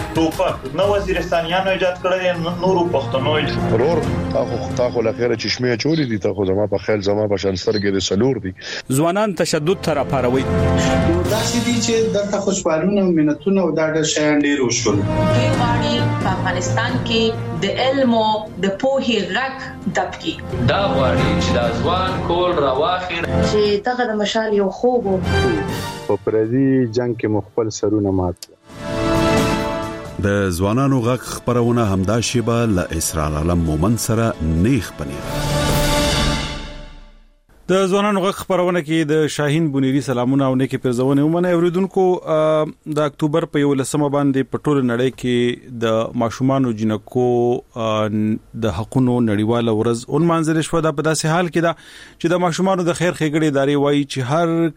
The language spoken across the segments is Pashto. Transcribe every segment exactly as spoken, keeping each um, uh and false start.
ټوپک نو وزیرستانیانو ایجاد کړی نورو پښتنو ورور تاسو تاسو لخر چشمه چولې دي تاسو زما په خیال زما په شان سترګې سلور دي ځوانان تشدد تر پاروي دا چې دي چې دغه خوشحالونه او مننتونه او دا د شیان ډیر وشول کې واړی په افغانستان کې د علم او د پوهې غږ دبکی دا واړی چې د ځوان کول راواخیر چې دغه د مشال یو خوب په پردي جنگ کې مخبل سرونه مات د ځوانانو غږ خبرونه همدا شیبه ل اسرار علم مومن سره نیخ پنیر د ځوانانو غږ خبرونه کې د شاهین بنيري سلامونه او نیکه پرزونه ومنه اوریدونکو د اکتوبر په یولسمه باندې په ټول نړۍ کې د ماشومانو جنکو د حقونو نړیواله ورځ اون منځل شو د په داسې حال کې دا چې د ماشومانو د خیر ښېګړې ادارې وایي چې هر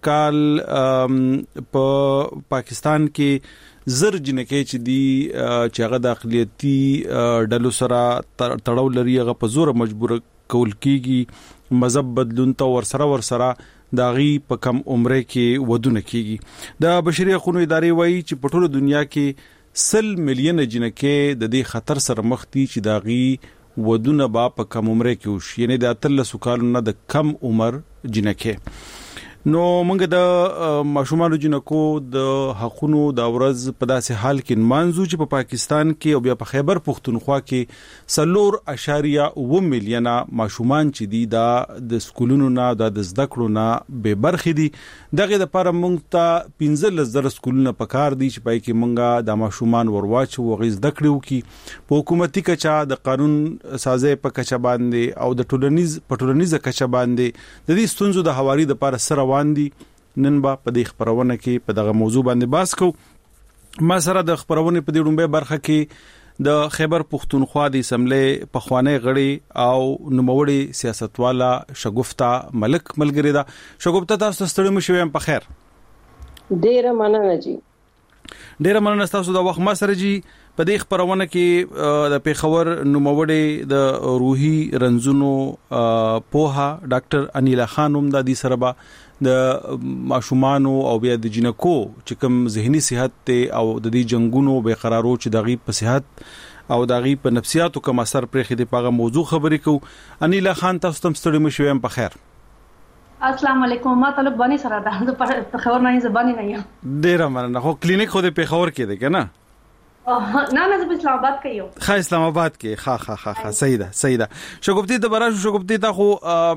کال په پاکستان کې زر جنکې چې دی چې هغه د اقلیتي ډلو سره تړاو لري هغه په زور مجبور کول کیږي مذهب بدلون ته ورسره ورسره داغي په کم عمره کې ودونه کیږي د بشري حقوقو ادارې وایي چې په ټوله دنیا کې سل میلیون جنکې د دې خطر سره مخ دي چې داغي ودونه با په کم عمره کې وشي یعنی د اتلس کالو نه د کم عمر جنکې نو موږ د ماشومانو جنکو د حقونو د ورځ په داسې حال کې مانځو چې په پا پاکستان کې او بیا په خیبر پختونخوا کې سلور اشاریه و میلیونه ماشومان چې دي دا د سکولونو نه د زده کړو نه به برخې دي دغه د لپاره موږ ته پنځه زره سکولونه پکار دي چې پای کې موږ د ماشومان ورواچو او غي زده کړو کې په حکومتي کچا د قانون سازي په کچا باندې او د ټولنیز په ټولنیزه کچا باندې د دې ستونزو د حواري د لپاره سره واندي نن با په دې خبرونه کې په دغه موضوع باندې باس کو ما سره د خبرونه په دې ډومبه برخه کې د خیبر پختونخوا د اسمبلی په خوانه غړي او نوموړي سیاستوالا شګفتا ملک ملګری دا شګفتا تاسو ستړي مشوي په خیر ډیره مننه جی ډیره مننه تاسو د وخت ما سره جی په دې خبرونه کې د پیښور نوموړي د روحي رنځونو پوها ډاکټر انیلا خانم د دې سره با د ماشومان او بیا د جنکو چې کوم ذهني صحت ته او د دې جنگونو به قرارو چې دغه په صحت او دغه په نفسیاتو کوم اثر پرې خېده پاغه موضوع خبرې کو انیلا خان تاسو تم ستړي مشوي په خیر السلام علیکم ما طلب بانی سره ده په خبر نه زبانی نه یم ډیر مننه خو کلینیک خو د پیښور کې ده کنه نه نه زه اسلام آباد کې یم خا اسلام آباد کې خا خا خا خا صحیح ده صحیح ده شګوبتی د براشو شګوبتی تا خو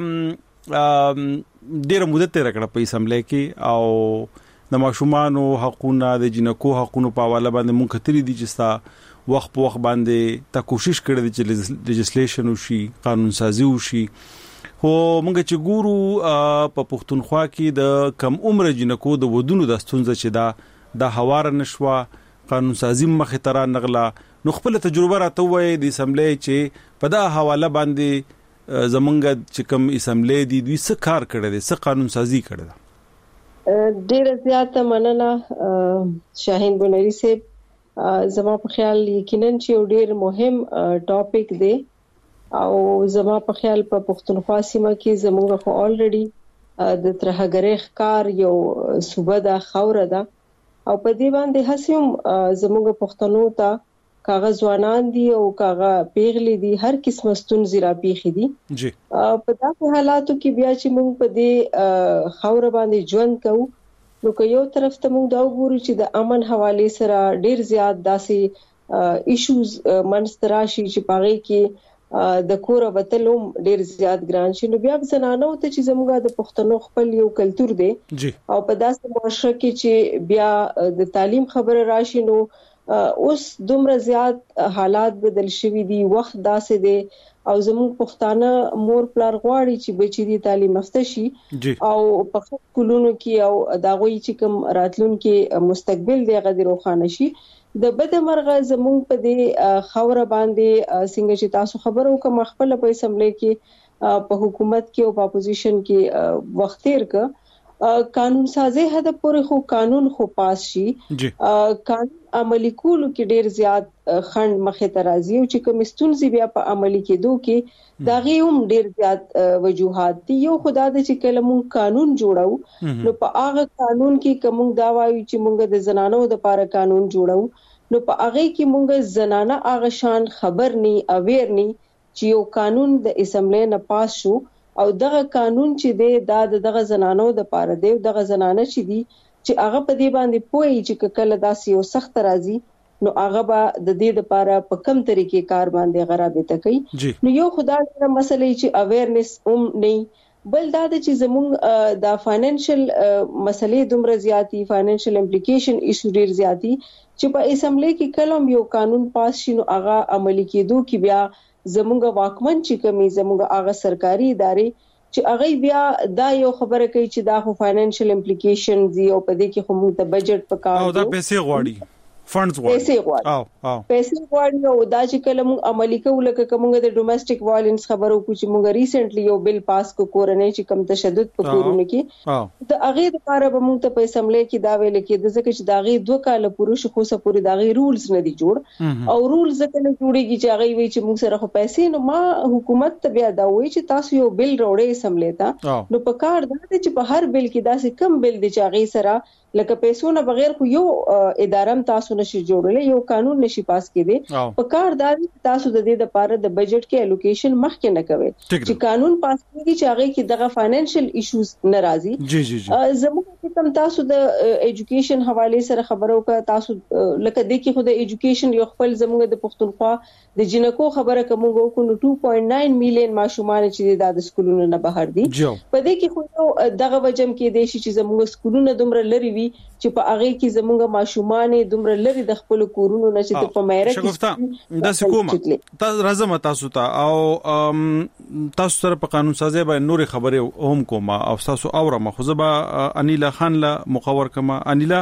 ډیره مدته تیر کړه په اسمبلی کې او د ماشومان حقوقو د جنکو حقوقو په حواله باندې مونږ کتري دي چې ستا وخت په وخت باندې تا کوشش کړې دي چې لیجسلیشن وشي قانون سازي وشي خو مونږ چې ګورو په پښتونخوا کې د کم عمر جنکو د ودونو د ستونزې چې دا د هوار نشوا قانون سازي مخه تر نغلا نو خپل تجربه راته وای د اسمبلی چې په دا حواله باندې زمونږ چې کوم اسمبلی دي دوی څه کار کړی دی څه قانون سازي کړی دی ډیر زیاته مننه شاهین بنيري صاحب زما په خیال یقینا چې ډیر مهم ټاپک دی او زما په خیال په پښتونخوا سیمه کې زموږ خو الریډي د ترهګری ښکار یو صوبه د خوره ده او په دې باندې هڅوم زموږ پښتنو ته کاغذ ځوانان دي او کاغذ پیغلي دي هر قسمه ستونزې را پیخي دي جی په داسې حالاتو کې بیا چې موږ په دې خوره باندې ژوند کوو نو که یو طرف ته موږ دا وګورو چې د امن حواله سره ډیر زیات داسې ایشوز منستراشي چې پاره کې د کور وتلوم ډیر زیات ګران شي نو بیا زنانو ته چې زموږ د پښتنو خپل یو کلچر دی جی او په داسې معاشره کې چې بیا د تعلیم خبره راشي نو اوس دومره زیات حالات بدل شوي دي وخت داسې دی او زموږ پښتانه مور پلار غواړي چې بچی دي تعلیم یافته شي او په کولونو کې او داغوي چې کوم راتلونکي مستقبل دی غوډه روښانه شي د بده مرغه زموږ په دې خوره باندې څنګه چې تاسو خبرو کوم خپل په اسمبلی کې په حکومت کې او په اپوزیشن کې وخت تیر ک قانون سازي هدا پورې خو قانون خو پاس شي قانون عملی کولو کې ډیر زیات خند مخه ترازی او چې کوم ستونزې بیا په عملی کېدو کې دا غيوم ډیر زیات وجوهات دي یو خدای د چې کلمون قانون جوړاو نو په هغه قانون کې کوم دا وایي چې موږ د زنانو د لپاره قانون جوړاو نو په هغه کې مونږ زنانه هغه شان خبر ني اویر ني چې یو قانون د اسمبلی نه پاس شو او دغه قانون چې دی د دغه زنانو د پاره دی دغه زنانه چې دي چې هغه په دې باندې پوي چې کله داسې یو سخت راځي نو هغه به د دې لپاره په کم طریقې کار باندې غرابته کوي نو یو خدای د مسلې چې اویرنس هم نه بل دا چې زموږ د فاینانشل مسلې دومره زیاتی فاینانشل امپلیکیشن ایشو ډیر زیاتی چې په اسمبلی کې کلم یو قانون پاس شینو هغه عملی کېدو کې بیا زموږ واکمن چې کومي زموږ هغه سرکاري ادارې چې هغه بیا دا یو خبره کوي چې دا خو فاینانشل امپلیکیشن دی او په دې کې خو موږ ته بجټ پکار او دا پیسې غواړي فندز غواړي او او پیسې غواړي او دا چې کله موږ عملی کوو لکه کومه د ډومېسټک وایلنس خبرو کو چې موږ ریسنټلی یو بل پاس کو کورنۍ چې کم تشدد په کورونه کې د هغه لپاره به موږ ته په اسمبلی کې دا ویل کې د ځکه چې دا غي دوه کال پوره شو خو سپوري دا غي رولز نه دي جوړ او رولز ځکه نه جوړيږي چې هغه وی چې موږ سره خو پیسې نو ما حکومت ته بیا دا وایي چې تاسو یو بل راوړې اسمبلی ته نو په کار دا چې په هر بل کې داسې کم بل دي چې هغه سره لکه پیسو نه بغیر خو یو ادارم تاسو نشي جوړولای یو قانون نشي پاس کېدی په کار دا تاسو د دې لپاره د بجټ کې الوکیشن مخکې نه کوي چې قانون پاس کیږي چې هغه کې دغه فاینانشل ایشوز ناراضي جی جی جی زموږ کوم تاسو د ایجوکیشن حواله سره خبرو کا تاسو لکه د کې خو د ایجوکیشن یو خپل زموږ د پښتونخوا د جنکو خبره کوم کو نو two point nine میلیون ماشومان چې د سکولونو نه بهر دي په دې کې خو دغه وجم کې د شي چې زموږ سکولونو دومره لري وي چې په هغه کې زموږ ماشومان دومره لري د خپل کورونو نه چې په مېره کې د حکومت تاسو راځم تاسو ته او تاسو سره په قانون سازي باندې نور خبره هم کوم او تاسو اورم خو زبا انیلا خان له مخور کما انیلا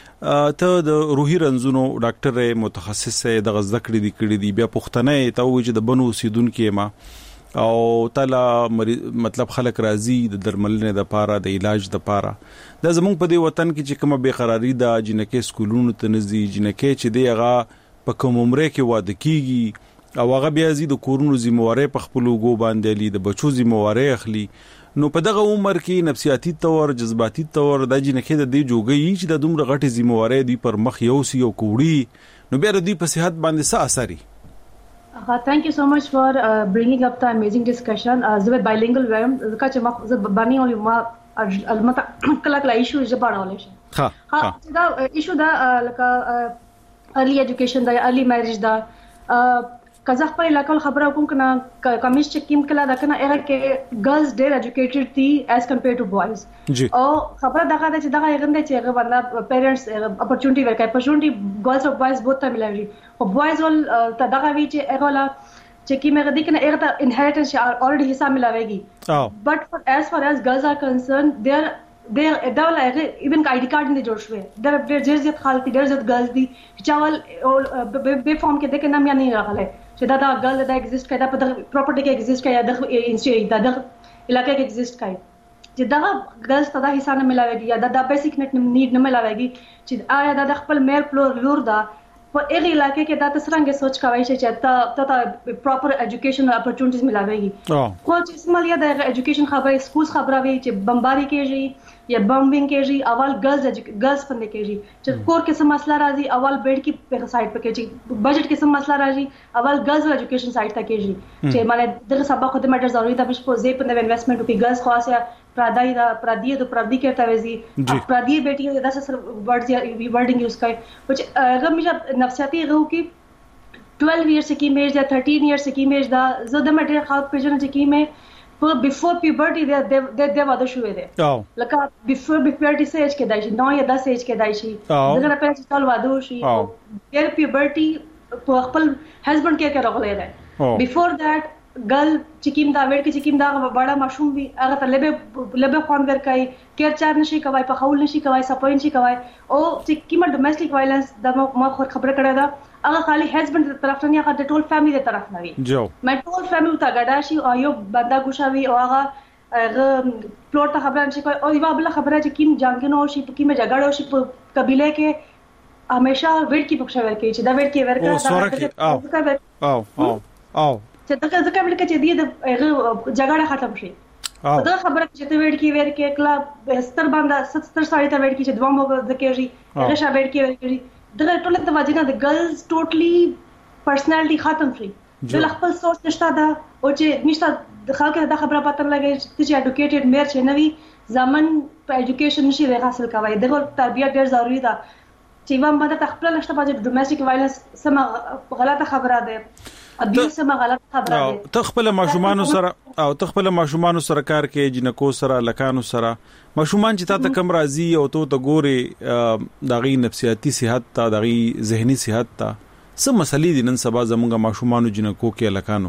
ته د روحي رنځونو ډاکټر متخصص د غزکړې دی کړې دی بیا پښتنه ته وې چې د بنو سیدونکو ما او تعالی مطلب خلک راضي د درملنې د پاره د علاج د پاره د زمونږ په دی وطن کې چې کومه بے قراری د جنکې سکولونو ته نزي جنکې چې دی هغه په کوم عمره کې واده کیږي او هغه بیا زی د کورونو ذمہواره په خپل وګو باندې لید د بچو ذمہواره اخلي نو په دغه عمر کې نفسیاتی تور جذباتي تور د جنکې د دی جوګي چې د دومره غټي ذمہواره دی پر مخ یو سی او کوړي نو بیا د دې په صحت باندې څه اثر ای Uh, thank you so much for uh, bringing up the amazing discussion. As uh, bilingual way, zaka chama zab bani oli ma almata kala kala issue je bana ole shi. Ha. Ha. Da issue da like early education da early marriage da کزخ په علاقه خبره کوم کنه کمیش چې کیم کلا دا کنه اره کې girls ډېر educated دي as compared to boys او خبره دغه چې دغه غنده چې هغه باندې پیرنټس اپورتونټی ورکړي اپورتونټی girls او boys both ته ملایي او boys ول ته دغه وی چې هغه لا چې کیمه غدي کنه هغه ته inheritance already حصہ ملاويږي but for as far as girls are concerned they are they دا ولا even آئی ڈی کارڈ نه جوړ شوی دا ډېر زیات خالتي ډېر زیات girls دي چې چاول به فارم کې دغه نام یا نه راغله چې دا دا ګل دا ایگزیست کوي دا په پراپرټي کې ایگزیست کوي دا انسټیټیوټ دا د علاقې کې ایگزیست کوي چې دا ګل ستدا حصہ نه ملاويږي یا دا د بیسیک نیډ نیډ نه ملاويږي چې آیا دا د خپل مېر پلور لور دا په هغه علاقې کې دا تسرنګ سوچ کوي چې تا تا پراپر ایجوکیشن اپورتونټیز ملاويږي خو چې اسمالیا د ایجوکیشن خبره سکول خبره وي چې بمباري کېږي یا بمبینګ کېږي اول ګرلز ګرلز باندې کېږي چې کور کې څه مسله راځي اول بیډ کې په سایت په کې چې بجټ کې څه مسله راځي اول ګرلز ایجوکیشن سایت ته کېږي چې معنی دغه سبق خو د مټر ضروري ده په زی په انویسټمنټ کې ګرلز خاصه پرادای دا پرادی د پرادی کې ته وزي پرادی بیٹی دا سره ورډ ورډینګ یوز کوي چې هغه مې نفسیاتي غو کې twelve years کې میج دا thirteen years کې میج دا زه د مټر خاص پیژنم چې کې مې په بیفور پیوبرټي د د د واده شوې ده لکه بیفور پیوبرټي سټیج کې دای شي نو یا د سټیج کې دای شي دغه په چې ټول واده شي ډېر پیوبرټي په خپل هسبند کې کې راغلی ده بیفور دیٹ ګل چکیم دا وړ کې چکیم دا وړا ماشوم وی هغه ته لبه لبه خوان ورکای کیر چار نشي کوي په خول نشي کوي سپوین شي کوي او چکیم ډومېسټک وایلنس دا ما خو خبره کړه دا هغه خالي هسبند تر طرف نه هغه د ټول فیملی تر طرف نه وي جو مې ټول فیملی ته غډا شي او یو بندا ګوشاوي او هغه هغه پلوټ ته خبره نشي کوي او یو بل خبره چې کیم جنگینو شي کیم جګړه شي په قبيله کې همیشه وړ کې پښه ورکړي چې دا وړ کې ورکړه او او او او چې دا ځکه ویل کې چې دی د جګړه ختم شي دا خبره چې ته وړ کې ور کې کلا ستر باندې ستر ساړی ته وړ کې چې دوه مو د کېږي هغه شابه وړ کې ور کې دغه ټول د واجنه د ګرلز ټوټلی پرسنالټي ختم شي د خپل سوچ نشته دا او چې نشته د خلکو د خبره پاتره لګي چې اډوکیټډ مېر چې نوي ځمن په اډوکیشن نشي حاصل کوي دغه تربیت ډېر ضروری ده چې وایم باندې خپل نشته باندې ډومېسټک وایلنس سم غلطه خبره ده ابي سم غلطه خبره ده ته خپل ماشومان سره او ته خپل ماشومان سره کار کې جنکو سره لکانو سره ماشومان چې تا ته کم راضي او ته ته ګوري دغه نفسیاتي صحت ته دغه ذهني صحت ته څه مسلې دي نن سبا زموږ ماشومان جنکو کې لکانو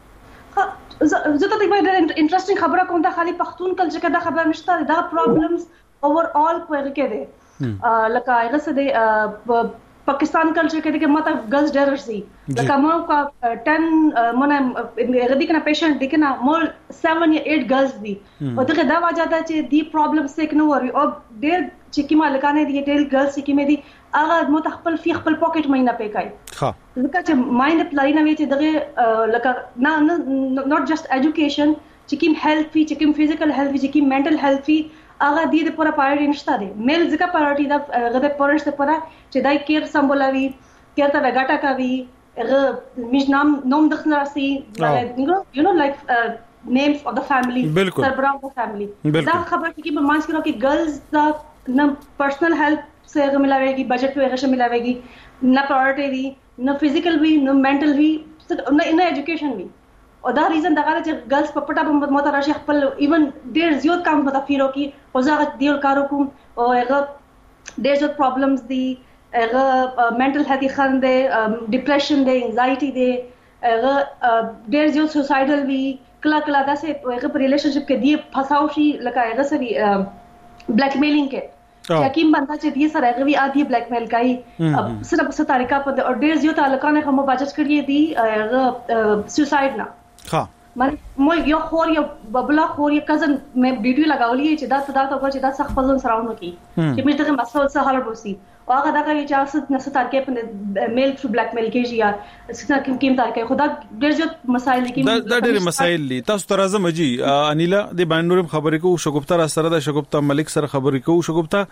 کې زه ته د انټرېسټینګ خبره کوم دا خالي پښتون کلچر کې دا خبره نشته دا پرابلمز اوور آل په هغه کې دي لکه هغه څه دی پاکستان کلچر کې د ماته ګرلز ډېر شي لکه مو کا ten مونږ هغه دي کنه پیشنټ دي کنه مول seven یا eight ګرلز دي او دغه دا وجه ده چې دی پرابلم څه کنه وري او ډېر چې کیما لکانه دي ډېر ګرلز کې مې دي هغه مو خپل فی خپل پاکټ مې نه پېکای ها ځکه چې مایند پلای نه وي چې دغه لکه نه نوٹ جست ایجوکیشن چې کیم هیلث وی چې کیم فزیکل هیلث وی چې کیم منټل هیلث وی هغه د دې پوره پایډ نشته دی میل ځکه پارټي دا هغه د پورنس ته پوره چې دای کیر سمبولوي کیر ته وګټا کوي هغه میش نام نوم د خلاصي یو نو لایک نیمز اف د فیملی سربراو د فیملی دا خبره کې په مانس کې کې ګرلز دا نه پرسنل هیلپ سے هغه ملاويږي بجٹ په هغه ملاويږي نه پرایورټي وي نه فزیکل وي نه منټل وي نه ایجوکیشن وي او دا ریزن دغه چې ګرلز په پټه په مت راشي خپل ایون ډیر زیات کم په تفیرو کې او زغه دیول کارو کوم او هغه ډیر زیات پرابلمز دي هغه منټل هیلث خنده ډیپریشن دی انزایټي دی هغه ډیر زیات سوسایډل وي کله کله دا سه هغه په ریلیشنشپ کې دی فساو شي لکه هغه سری بلیک میلینګ کې یقین بنتا چې دې سره هغه وی ادي بلیک میل کوي صرف څه طریقہ په او ډیر زیات الکانه کوم بچت کړی دي هغه سوسایډ نه ها من مو یو خور یو ببلا خور یو کزن مې ویډیو لگاولې چې دا صدا ته چې دا څخه فزون سراونه کی چې موږ ته مسله څه حل وسی او هغه دا کوي چې اساس نس ترکه په میل ثرو بلیک میل کېږي یا څه کوم کوم ترکه خدا ډېر زیات مسایل دي دا ډېر مسایل دي تاسو تر اعظم جی انیلا د باندې خبرې کو شګوفتا را سره د شګوفتا ملک سره خبرې کو شګوفتا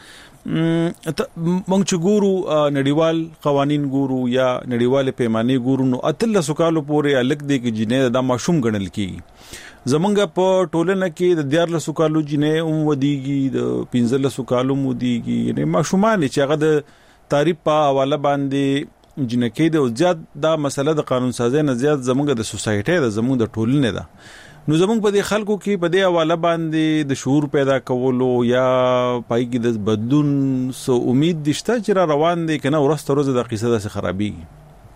مونږ چې ګورو نړیوال قوانين ګورو یا نړیوال پیمانه ګورو نو اتل سکالو پورې الګ دی کې جنې دا ماشوم غنل کی زمونږ په ټولنه کې د دیار سکالو جنې اوم ودیږي د پنځل سکالو مو دیږي یعنی ماشومان چې هغه د تعریف په حواله باندې جنکې د زیات دا مسله د قانون سازي نه زیات زمونږ د سوسایټي د زمونږ د ټولنې ده نو زمونږ په دې خلکو کې په دې حواله باندې د شعور پیدا کولو یا پای کې د بدلون سو امید دشته چې را روان دي کنه ورسته روزه د قصه د خرابېږي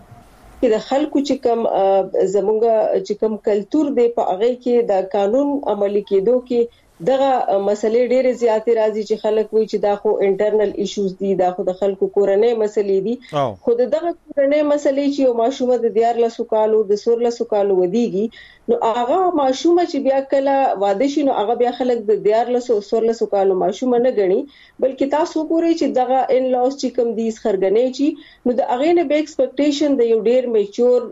د خلکو چې کوم زمونږ چې کوم کلچر دی په هغه کې د قانون عملي کېدو کې دغه مسلې ډېرې زیاتې راځي چې خلک وایي چې دا خو انټرنل ایشوز دي دا خو د خلکو کورنۍ مسلې دي خو دغه کورنۍ مسلې چې یو ماشومه د دیار لسو کالو د سور لسو کالو ودیږي نو هغه ماشومه چې بیا کله واده شي نو هغه بیا خلک د دیار لسو سور لسو کالو ماشومه نه غني بلکې تاسو ګورئ چې دغه ان لاس چې کوم دي خرګنې چې نو د هغه نه به ایکسپیکټیشن د یو ډېر میچور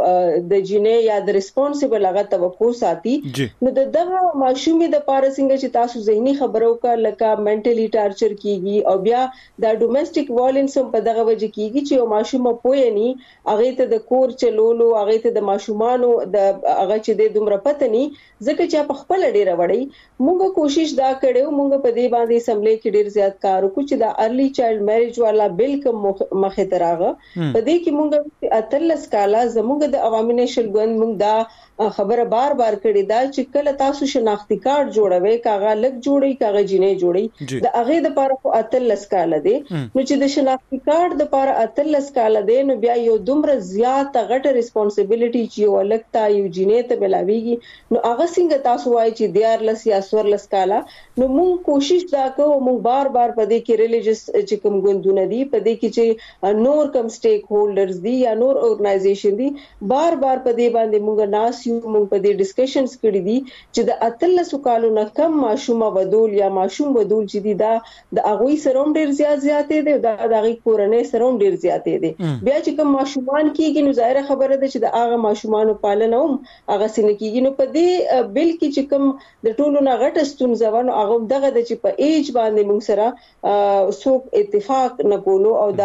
د جنې یا د ریسپانسیبل هغه توقع ساتي نو دغه ماشومه د پاره څنګه چې تاسو ذهني خبرو کا لکه منټلی ټارچر کیږي او بیا د ډومېسټک وایلنس په دغه وجه کیږي چې یو ماشوم پوهه ني هغه ته د کور چلولو هغه ته د ماشومانو د هغه چې د دومره پته ني ځکه چې په خپل ډیره وړي موږ کوشش دا کړو موږ په دې باندې اسمبلی کې ډیر زیات کار وکړو چې د ارلی چایلډ میریج والا بل کوم مخه تراغه په دې کې موږ اتلس کاله زموږ د عوامي نشل ګوند موږ دا خبره بار بار کړې دا چې کله تاسو شناختی کارت جوړوي کاغه لګ جوړي کاغه جنې جوړي د هغه د لپاره خو اتلس کاله دی نو چې د شناختی کارت د لپاره اتلس کاله دی نو بیا یو دومره زیات غټه ریسپانسیبিলিټي چې یو لګتا یو جنې ته ملاويږي نو هغه څنګه تاسو وایي چې دیار لس یا سور لس کاله نو موږ کوشش دا کوو موږ بار بار په دې کې ریلیجیس چې کوم ګوندونه دي په دې کې چې نور کوم سټیک هولډرز دي یا نور اورګنایزیشن دي بار بار په دې باندې موږ ناس یو موږ په دې ډسکشنز کړې دي چې د اتلس کالو نه کم ماشومه ودول یا ماشوم ودول چې دي دا د اغوي سروم ډیر زیات زیاتې دي دا د اغوي کورنۍ سروم ډیر زیاتې دي بیا چې کوم ماشومان کېږي نو ظاهر خبره ده چې د هغه ماشومانو پالنه هم هغه سن کېږي نو په دې بل کې چې کوم د ټولو نه غټ ستونزه ونه هغه دغه د چې په ایج باندې موږ سره څوک اتفاق نه کولو او دا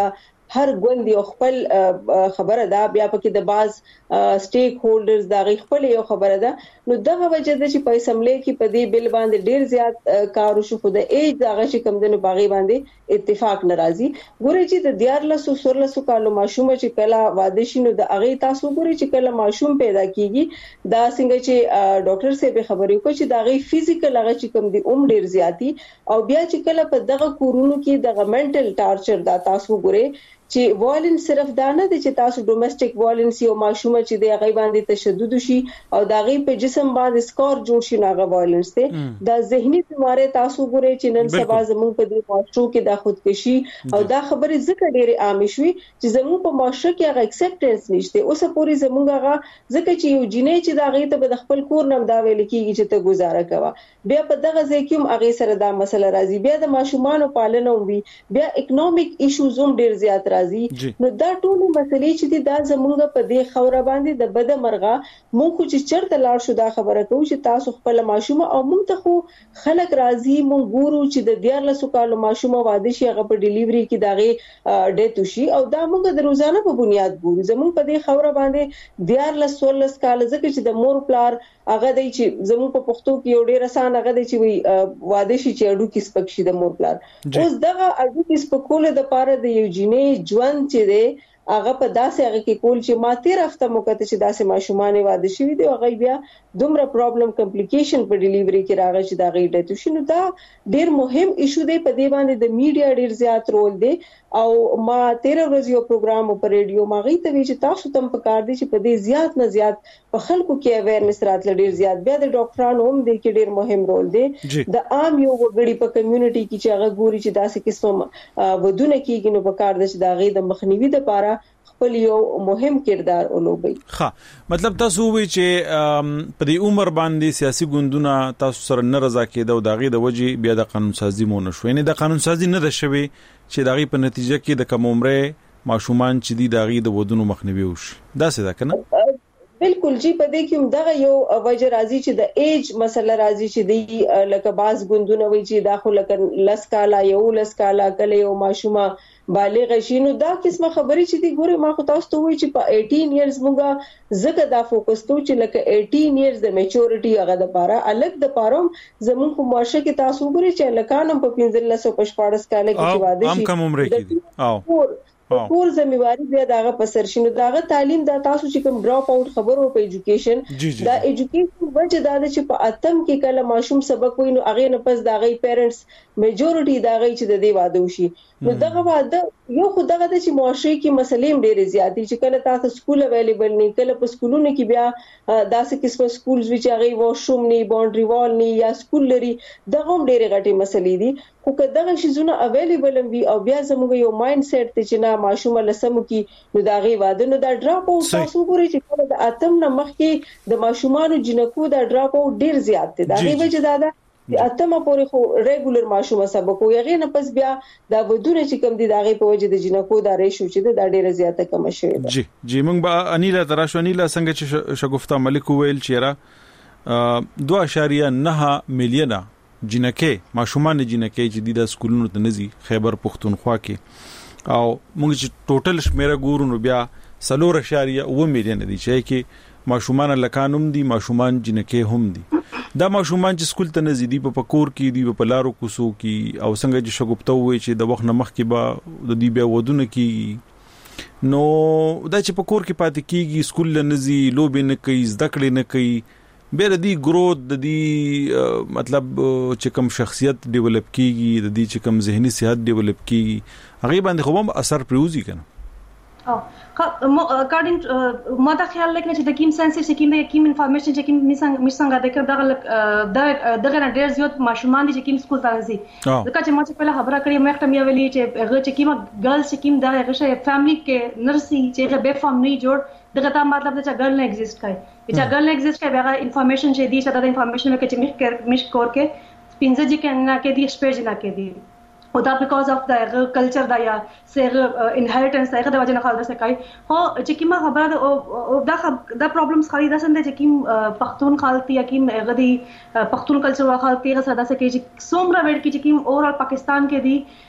هر ګوند یو خپل خبره ده بیا پکې د باز سټیک هولډرز دا غي خپل یو خبره ده نو دغه وجه د چې په اسمبلی کې په دې بل باندې ډیر زیات کار وشو خو د ایج دغه چې کم دنه باغی باندې اتفاق ناراضي ګوري چې د دیار لسو سورلسو کالو ماشوم چې کله واده شینو د اغه تاسو ګوري چې کله ماشوم پیدا کیږي دا څنګه چې ډاکټر سه به خبرې کوي چې دا غي فزیکل هغه چې کم دي اوم ډیر زیاتی او بیا چې کله په دغه کورونو کې دغه منټل ټارچر دا تاسو ګوري چې وایلنس صرف دا نه دي چې تاسو ډومېسټک وایلنس یو ماشوم چې د هغه باندې تشدد شي او دا غي په جسم باندې سکور جوړ شي ناغه وایلنس ته دا ذهني بیماری تاسو ګورئ چې نن سبا زموږ په دې معاشرو کې د خودکشي او دا خبره ذکر ډېر عام شوي چې زموږ په معاشره کې هغه اکسپټنس نشته اوس پوری زموږ هغه ځکه چې یو جنې چې دا غي ته د خپل کور نم دا ویل کیږي چې ته گزاره کوه بیا په دغه ځای کې هم هغه سره دا مسله راځي بیا د ماشومان پالنه وي بیا اکونومیک ایشوز هم ډېر زیات نو دا ټول مسلې چې دا زموږ په دې خوره باندې د بده مرغه مونږ چې چرته لاړ شو دا خبره کوو چې تاسو خپل ماشوم او مونږ ته خو خلک راضي مونږ ګورو چې د دیار لسو کالو ماشوم واده شي هغه په ډیلیوري کې داغه ډیت شي او دا مونږ د روزانه په بنیاد ګورو زموږ په دې خوره باندې دیار لسو لس کال ځکه چې د مور پلار هغه دی چې زموږ په پښتو کې یو ډیر آسان هغه دی چې وي واده شي چې اډو کې سپک شي د مور پلار اوس دغه اډو کې سپکول د پاره د یو جنې ژوند چې دی هغه په داسې هغه کې کول چې ما تیر هفته موقته چې داسې ماشومان واده شوی دی هغه بیا دومره پرابلم کمپلیکیشن په ډیلیوري کې راغی چې دا غي ډیت شي نو دا ډیر مهم ایشو دی په دې باندې د میډیا ډیر زیات رول دی او ما تیر ورځ یو پروګرام په ریډیو ما غي ته چې تاسو تم په کار دي چې په دې زیات نه زیات په خلکو کې اویرنس راتل ډیر زیات بیا د ډاکټرانو هم د کې ډیر مهم رول دی د عام یو وګړي په کمیونټي کې چې هغه ګوري چې داسې قسم ودونه کیږي نو په کار دي چې دا غي د مخنیوي لپاره خپل یو مهم کردار ولوبي ښه مطلب تاسو وی چې په دې عمر باندې سیاسي ګوندونه تاسو سره نه رضا کېده او داغي د وجې بیا د قانون سازي مو نشو یعنی د قانون سازي نه ده شوی چې داغي په نتیجه کې د کم عمره ماشومان چې دي داغي د ودونو مخنیوي وشي دا څه ده کنه بالکل جی په دې کې دغه یو وجه راځي چې د ایج مسله راځي چې د لکه باز ګوندونه وی چې داخله لکه لس کاله یو لس کاله کله یو ماشومه بالغ شي نو دا قسمه خبرې چې دی ګوره ما خو تاسو ته وی چې په اټین ایئرز موږ زګه دا فوکس تو چې لکه اټین ایئرز د میچورټي هغه د پاره الګ د پاروم زموږ په معاشره کې تاسو ګوري چې لکانم په پنځه سو پښپاړس کاله کې واده شي هم کم عمر کې او ټول ځمواري بیا داغه په سر شنو داغه تعلیم دا تاسو چې کوم ډراپ اوټ خبرو په ایجوکیشن دا ایجوکیشن وجه دا چې په اتم کې کله ماشوم سبق وینو اغه نه پس داغه پیرنټس میجورټي داغه چې د دې واده وشي نو دغه واده یو خو دغه د چې معاشري کې مسلې ډېرې زیاتې چې کله تاسو سکول اویلیبل نه کله په سکولونو کې بیا داسې قسمه سکولز وچ هغه واشروم نه باونډري وال نه یا سکول لري دغه هم ډېرې غټي مسلې دي خو که دغه شیزونه اویلیبل وي او بیا زموږ یو مایند سیټ ته چې نه ماشوم لسمو کې نو داغه واده نو دا ډراپ اوټ تاسو ګورئ چې کله د اتم نه مخکې د ماشومانو جنکو دا ډراپ اوټ ډېر زیات دي دا غي وجه دا اتمه پورې خو ریګولر ماشومه سبق وي نه پس بیا دا ودونه چې کم دي داغه په وجه د جنکو دا ریشو چې دا ډیره زیاته کم شوی جی جی موږ به انیلا تراشو انیلا څنګه چې شګفتا ملک ویل چیرې دوه اشاریه نه میلیونه جنکه ماشومان جنکه چې د سکولونو ته نزي خیبر پختونخوا کې او موږ چې ټوټل شمیره ګورو نو بیا سلور اشاریه و میلیون دي چې کې ماشومان لکانوم دي ماشومان جنکه هم دي دا ماشومان چې سکول ته نزي دي په پکور کې دي په لارو کوسو کې او څنګه چې شګوپته وي چې د وخت نمخ کې به د دې بیا ودونه کې نو دا چې پکور کې پاتې کیږي سکول لنزي لوب نه کوي زده کړې نه کوي به د دې گروث د دې مطلب چې کوم شخصیت ډیولپ کیږي د دې چې کوم ذهني صحت ډیولپ کیږي هغه باندې خو هم اثر پروزي کنه او اکارډینګ ما دا خیال لکه چې د کیم سنس چې کیم د کیم انفارمیشن چې کیم میسنګ میسنګ د کړه دغه دغه نه ډیر زیات ماشومان دي چې کیم سکول ته ځي ځکه چې ما چې په خبره کړې مې ختم یې ویلي چې هغه چې کیم ګرلز چې کیم دغه هغه فیملی کې نرسي چې هغه به فام نه جوړ دغه تا مطلب چې ګرل نه ایگزیست کوي چې ګرل نه ایگزیست کوي هغه انفارمیشن چې دي چې دا انفارمیشن کې چې مې مش کور کې پینځه چې کنه کې دي شپږ نه کې دي او دا بیکاز اف دا کلچر دا یا سر انهریټنس دا د وجه نه خالد سکای هو چې کیما خبره او دا دا پرابلمز خالي دا څنګه چې کیم پښتون خالتي یا کیم غدي پښتون کلچر وا خالتي غا ساده سکه چې څومره وړ کې چې کیم اورال پاکستان کې دي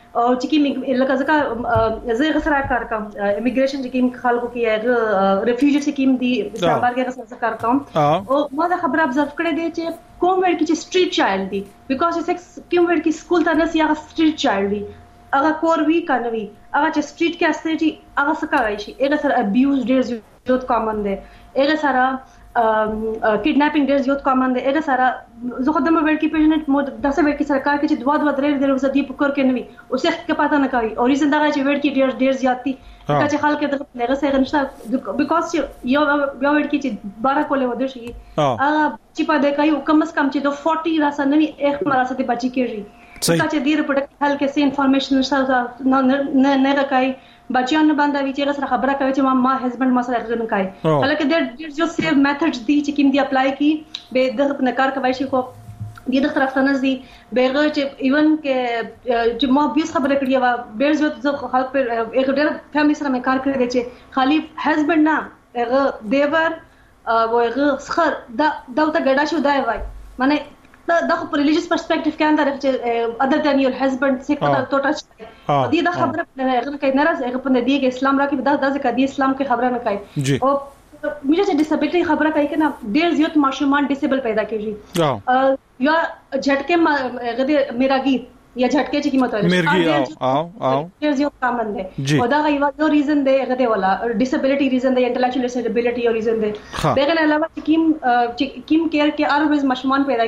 او چې کی لکه ځکه زه غسرہ کار کوم امیګریشن چې کی خلکو کې هغه ریفیوجی سکیم دی اسلام آباد کې غسرہ کار کوم او ما دا خبر ابزرو کړې دي چې کوم ور کې چې سټریټ چایلډ دی بیکاز چې کوم ور کې سکول ته نه سي هغه سټریټ چایلډ دی هغه کور وی کنه وی هغه چې سټریټ کې استه چې هغه څه کوي شي هغه سره ابیوز ډیر زیات کامن دی هغه سره کډناپینګ ډیر زیات کامن دی هغه سره زه خو دمه ورکی پیژنې مو داسې ورکی سرکار کې چې دوا دوا درې درې وسه دی پکور کې نه وي اوسه کې پاتہ نه کوي او ریزن دا چې ورکی ډیر ډیر زیات دي چې خلک د هغه سره نشته بیکاز یو یو ورکی چې بارا کوله ودی شي هغه چې په دې کوي کم از کم چې د چالیس راسه نه وي ایک مراسته ته بچی کېږي چې ډیر پټ هل کې سي انفارمیشن نشته نه نه راکای بچیان نه باندې وی چې سره خبره کوي چې ما ما هسبند ما سره غږ نه کوي حالکه د جو سیو میتھډز دي چې کوم دی اپلای کی به د نکار کوي شي کو دې د طرف نه دي به چې ایون کې چې ما بیس خبره کړی و ډیر زیات خلک پر یک ډیر فیملی سره مې کار کړی دی چې خالی هسبند نه هغه دیور او هغه سخر دا دا ته ګډا شو دی وای معنی دا خو په ریلیجیس پرسپیکټیو کې اندر چې ادر دین یور هسبند څخه ته تو ټچ دي دا خبره هغه کوي ناراض هغه په دې کې اسلام راکې دا د ځکه دی اسلام کې خبره نه کوي او مجھے چې ډیسابیلټی خبره کوي کنه ډیر زیات ماشومان ډیسیبل پیدا کیږي یا جھٹکے هغه میراګي یا جھٹکے چې قیمت وایي مرګي او او او ډیر زیات کامن دی او دا یو ریزن دی هغه دی ولا ډیسابیلټی ریزن دی انټلیکچوال ډیسابیلټی یو ریزن دی دغه علاوه چې کیم چې کیم کیر کې الویز ماشومان پیدا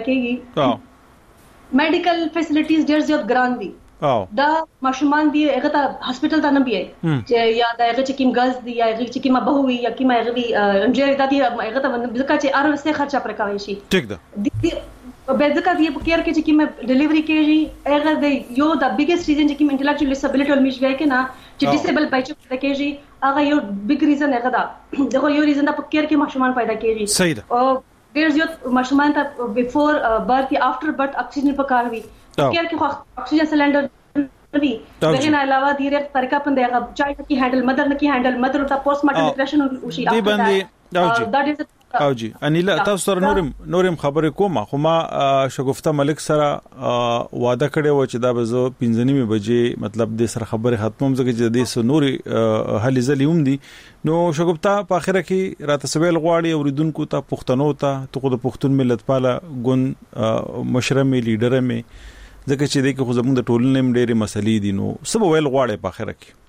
کیږي میډیکل فیسیلیټیز ډیر زیات ګران دي دا ماشومان دی هغه ته هسپټل ته نه بیاي چې یا دا هغه چې کیم ګرلز دی یا هغه چې کیم بهوي یا کیم هغه دی انجری دا دی هغه ته ځکه چې الویز څه خرچه پر کوي شي ټیک ده به ځکه دی په کیر کې چې کیم ډیلیوري کېږي هغه دی یو د بیګیسټ ریزن چې کیم انټلیکچوال ډیسابیلټی ول میش وای کې نه چې ډیسیبل بچو پیدا کېږي هغه یو بیگ ریزن هغه دا دغه یو ریزن د په کیر کې ماشومان پیدا کېږي صحیح ده او ډیر زیات ماشومان ته بیفور برث یا افټر برث اکسیجن په کار وي کیر کې خو اکسیجن سلندر وی دغه نه علاوه د ریک طریقه په دغه چای کې هندل مدر نه کې هندل مدر ته پوسټ مارټم ډیپریشن او شي دی باندې دا ډیر او جی انیلا تاسو سره نورم نورم خبرې کوم خو ما شګفته ملک سره وعده کړی و چې دا به زه پنځه نیمه بجې مطلب د سره خبرې ختموم ځکه چې د سه نوري هلي زلیوم دي نو شګفته په اخره کې راته سویل غواړي اوریدونکو ته پښتنو ته ته د پښتون ملت پاله ګون مشرمه لیډر مې ځکه چې د کې خو زموږ د ټولنې ډېرې مسلې دي نو سبا ویل غواړي په اخره کې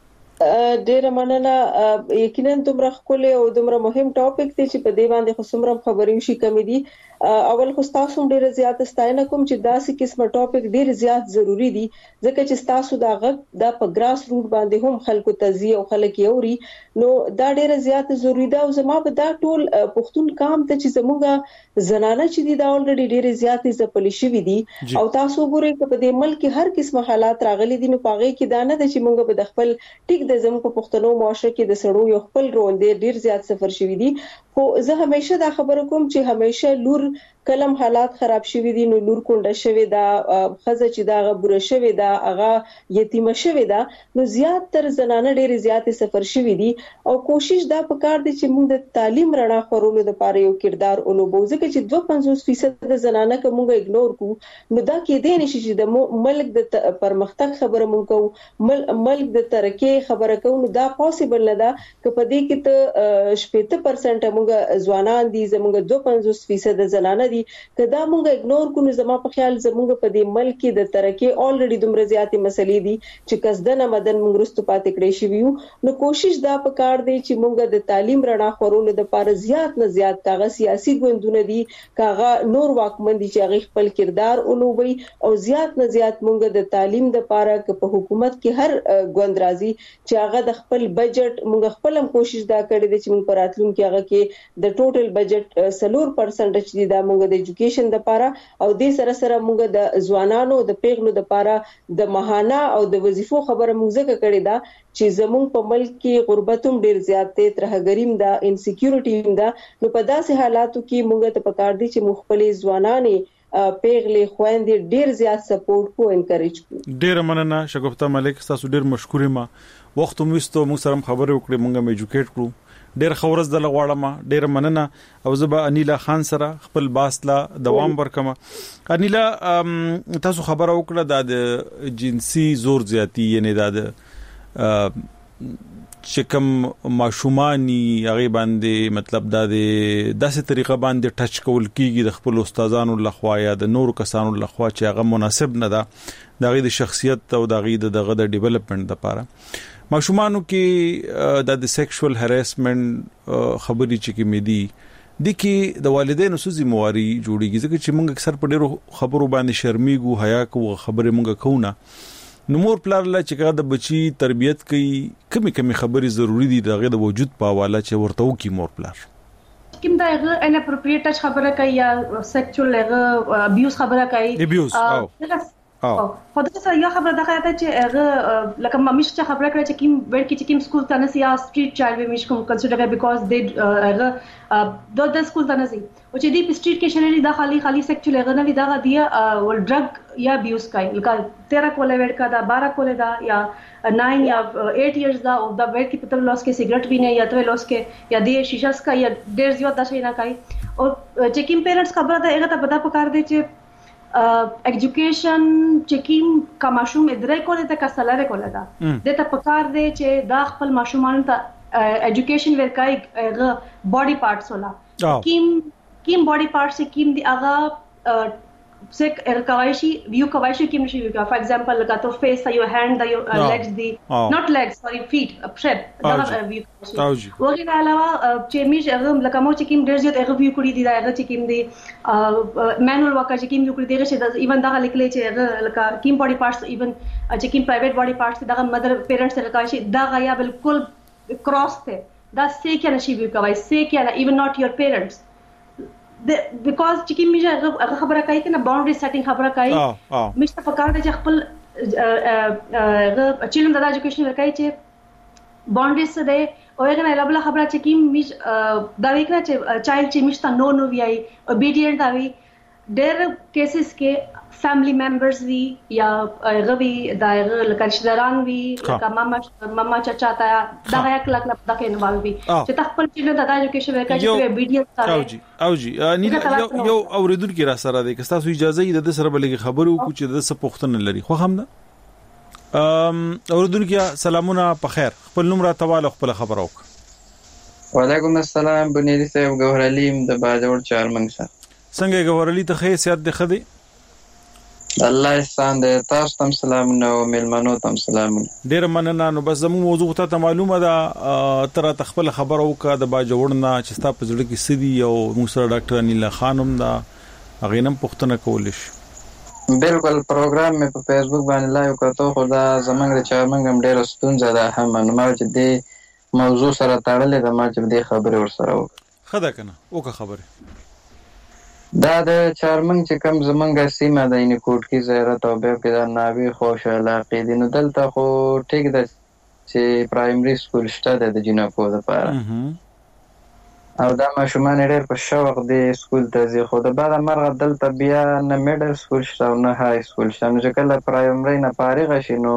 ډیره مننه یقینا دومره خپل او دومره مهم ټاپک دی چې په دې باندې خو سمره خبرې شي کمی دي اول خو تاسو ډیره زیات ستاینه کوم چې داسې قسمه ټاپک ډیر زیات ضروری دي ځکه چې تاسو دا غږ د په ګراس روټ باندې هم خلکو تزي او خلک یوري نو دا ډیره زیات ضروری ده او زما په دا ټول پښتون کام ته چې زموږه زنانه چې دي دا اولریډي ډیره زیات زپلی شوې دي او تاسو ګورئ په دې ملک هر قسمه حالات راغلي دي نو پاغه کې دانه د چې موږ په خپل ټیک د زموږ په پښتنو معاشره کې د سړو یو خپل رول دی ډیر زیات سفر شوی دي خو زه همیشه دا خبره کوم چې همیشه لور کلم حالات خراب شوی دي نو لور کونډه شوی دا خزه چې دا غبره شوی دا هغه یتیمه شوی دا نو زیات تر زنانه ډیر زیات سفر شوی دي او کوشش دا پکار دي چې موږ د تعلیم رڼا خورولو لپاره یو کردار اونوبو ځکه چې دوه پنځوس فیصد د زنانه کومه اګنور کو نو دا کې دی نشي چې د ملک د پرمختګ خبره مونږ کو ملک د ترقی خبره کو نو دا پوسیبل نه ده چې په دې کې ته شپږ پرسنټ موږ ځوانان دي زموږ دوه پنځوس فیصد زنانه دي کدا موږ اګنور کو نو زما په خیال زموږ په دې ملک کې د ترقی الریډي دومره زیاتې مسلې دي چې کسدنه مدن موږ رستو پاتې کړی شي ویو نو کوشش دا پکار دی چې موږ د تعلیم رڼا خورولو د لپاره زیات نه زیات کاغه سیاسي ګوندونه دي کاغه نور واکمن دي چې هغه خپل کردار اولوي او زیات نه زیات موږ د تعلیم د لپاره په حکومت کې هر ګوند راځي چې هغه د خپل بجټ موږ خپل هم کوشش دا کړی دی چې موږ پر راتلونکي هغه کې د ټوټل بجټ سلور پرسنټ چې دا موږ د ایجوکیشن د لپاره او د سره سره موږ د ځوانانو د پیغلو د لپاره د ماهانه او د وظیفو خبره موږ ځکه کړی دا چې زموږ په ملک کې غربتوم ډیر زیات دی ترهګریم دا انسیکیورټی دا نو په داسې حالاتو کې موږ ته پکار دي چې مخبلي ځوانانه پیغلې خويندې ډیر زیات سپورټ کو انکریج کو ډیر مننه شګفته ملک تاسو ډیر مشکور ما وخت مو ستو موږ سره خبرې وکړې موږ مې ایجوکیټ کړو ډېر خورز د لغواړم ډېر مننه او زبا انیلا خان سره خپل باسلا دوام ورکم. انیلا تاسو خبره وکړه د جنسي زور زیاتی یعنی د چې کوم ماشومانی هغه باندې مطلب دا د داسې طریقه باندې ټچ کول کیږي د خپل استادانو لخوا یا د نور کسانو لخوا چې هغه مناسب نه ده د غي د شخصیت او د غي دغه د ډیولپمنٹ لپاره. ماشومانو کې د سیکشوال هراسمنت خبري چې کې مې دي د کې د والدینو سو ذمہواری جوړیږي ځکه چې موږ اکثر په ډیرو خبرو باندې شرمېږو حیا کوو خبره موږ کوونه. نو مور پلار لا چې کړه د بچي تربيت کوي کمی کمی خبري ضروری دي دغه د وجود په حواله چې ورته وکي مور پلار کوم دا هغه ان اپروپریټ ټچ خبره کوي یا سیکشوال هغه ابیوز خبره کوي ابیوز او او خو دا څه یو خبره ده چې هغه لکه مامي چې خبره کوي چې کوم ور کې چې کوم سکول ته نسی یا سټریټ چایلډ ویش کوم کنسیډر بیکاز دې هغه د د سکول ته نسی او چې دې په سټریټ کې شلې دا خالي خالي سیکشوال هغه نه دا دی ول ډرګ یا ابیوز کوي لکه तेरह کوله ور کا دا बारह کوله دا یا नौ یا आठ ایئرز دا او دا ور کې پتل لوس کې سیګریټ پینے یا تو لوس کې یا دې شیشه اسکا یا ډیر زیات دا شي نه کوي او چې کوم پیرنټس خبره ده هغه ته پتا پکار دي چې ایجوکیشن چکیم کا ماشوم ادرای کوله ته کسلره کوله دا د ته پکار دی چې دا خپل ماشومان ته ایجوکیشن ورکای هغه باډي پارټس ولا کیم کیم باډي پارټس کیم دی هغه سیک ارکوایشی ویو کوایشی کیم نشي ویو فار ایگزامپل لکه تو فیس یو هاند دا یو لیگز دی ناٹ لیگز سوري فیټ شپ دا ویو کوایشی وغیرہ علاوه چې میش هغه لکه مو چې کیم ډیر زیات هغه ویو کړی دی دا هغه چې کیم دی مانوال واکا چې کیم ویو کړی دی چې ایون دا لیکلې چې هغه لکه کیم باډي پارټس ایون چې کیم پرایویټ باډي پارټس دا مدر پیرنټس ارکوایشی دا غیا بالکل کراس ته دا سیک یا نشي ویو کوي سیک یا ایون ناٹ یور پیرنټس because چې کی میجه هغه خبره کوي کنه باونډري سیټینګ خبره کوي مشته فکر د خپل هغه چیلم د ایجوکیشن ورکای چې باونډري څه دی او هغه نه لبل خبره چې کی میج دا وکړه چې چایلډ چې مشته نو نو وی اوبیډینټ اوی ډېر کیسز کې فیملی ممبرز وی یا هغه وی دا هغه لکشداران وی لکه ماما ماما چچا تا دا یک لک لک دغه انوالو وی چې تخپل چې د ایجوکیشن ورکای چې ویډیو سره او جی او جی نه یو اوریدونکو را سره د کستاسو اجازه یې د سره بلګي خبرو کو چې د څه پوښتنه لري خو هم نه ام اوریدونکو سلامونه په خیر خپل نوم را تواله خپل خبرو وعلیکم السلام بنيري صاحب ګوهر علیم د باجوړ چارمنګ سره څنګه ګوهر علي ته خې سیادت د خدي الله احسان دې تاسو تم سلام نو ملمنو تم سلام ډیر مننه. نو بس زمو موضوع ته معلومه ده تر تخپل خبرو کا د باجوړنا چې ستا په ځړ کې سدي او موږ سره ډاکټر انیلا خانم دا غینم پښتنه کولیش بالکل پروګرام مې په فیسبوک باندې لایو کړو خدا زمنګ د چارمنګ هم ډیر ستونزه ده هم نو ما چې دې موضوع سره تړلې ده ما چې دې خبره ورسره وکړه خدا کنه اوکه خبره دا د چارمنګ چې کم زمنګ سیمه د اینې کوټ کې زیارت او به کې دا ناوی خوش علاقه دي نو دلته خو ټیک ده چې پرایمري سکول شته د جنکو لپاره او دا ماشومان ډېر په شوق دي سکول ته ځي خو د بعد مرغه دلته بیا نه میډل سکول شته او نه های سکول شته نو چې کله پرایمري نه فارغ شي نو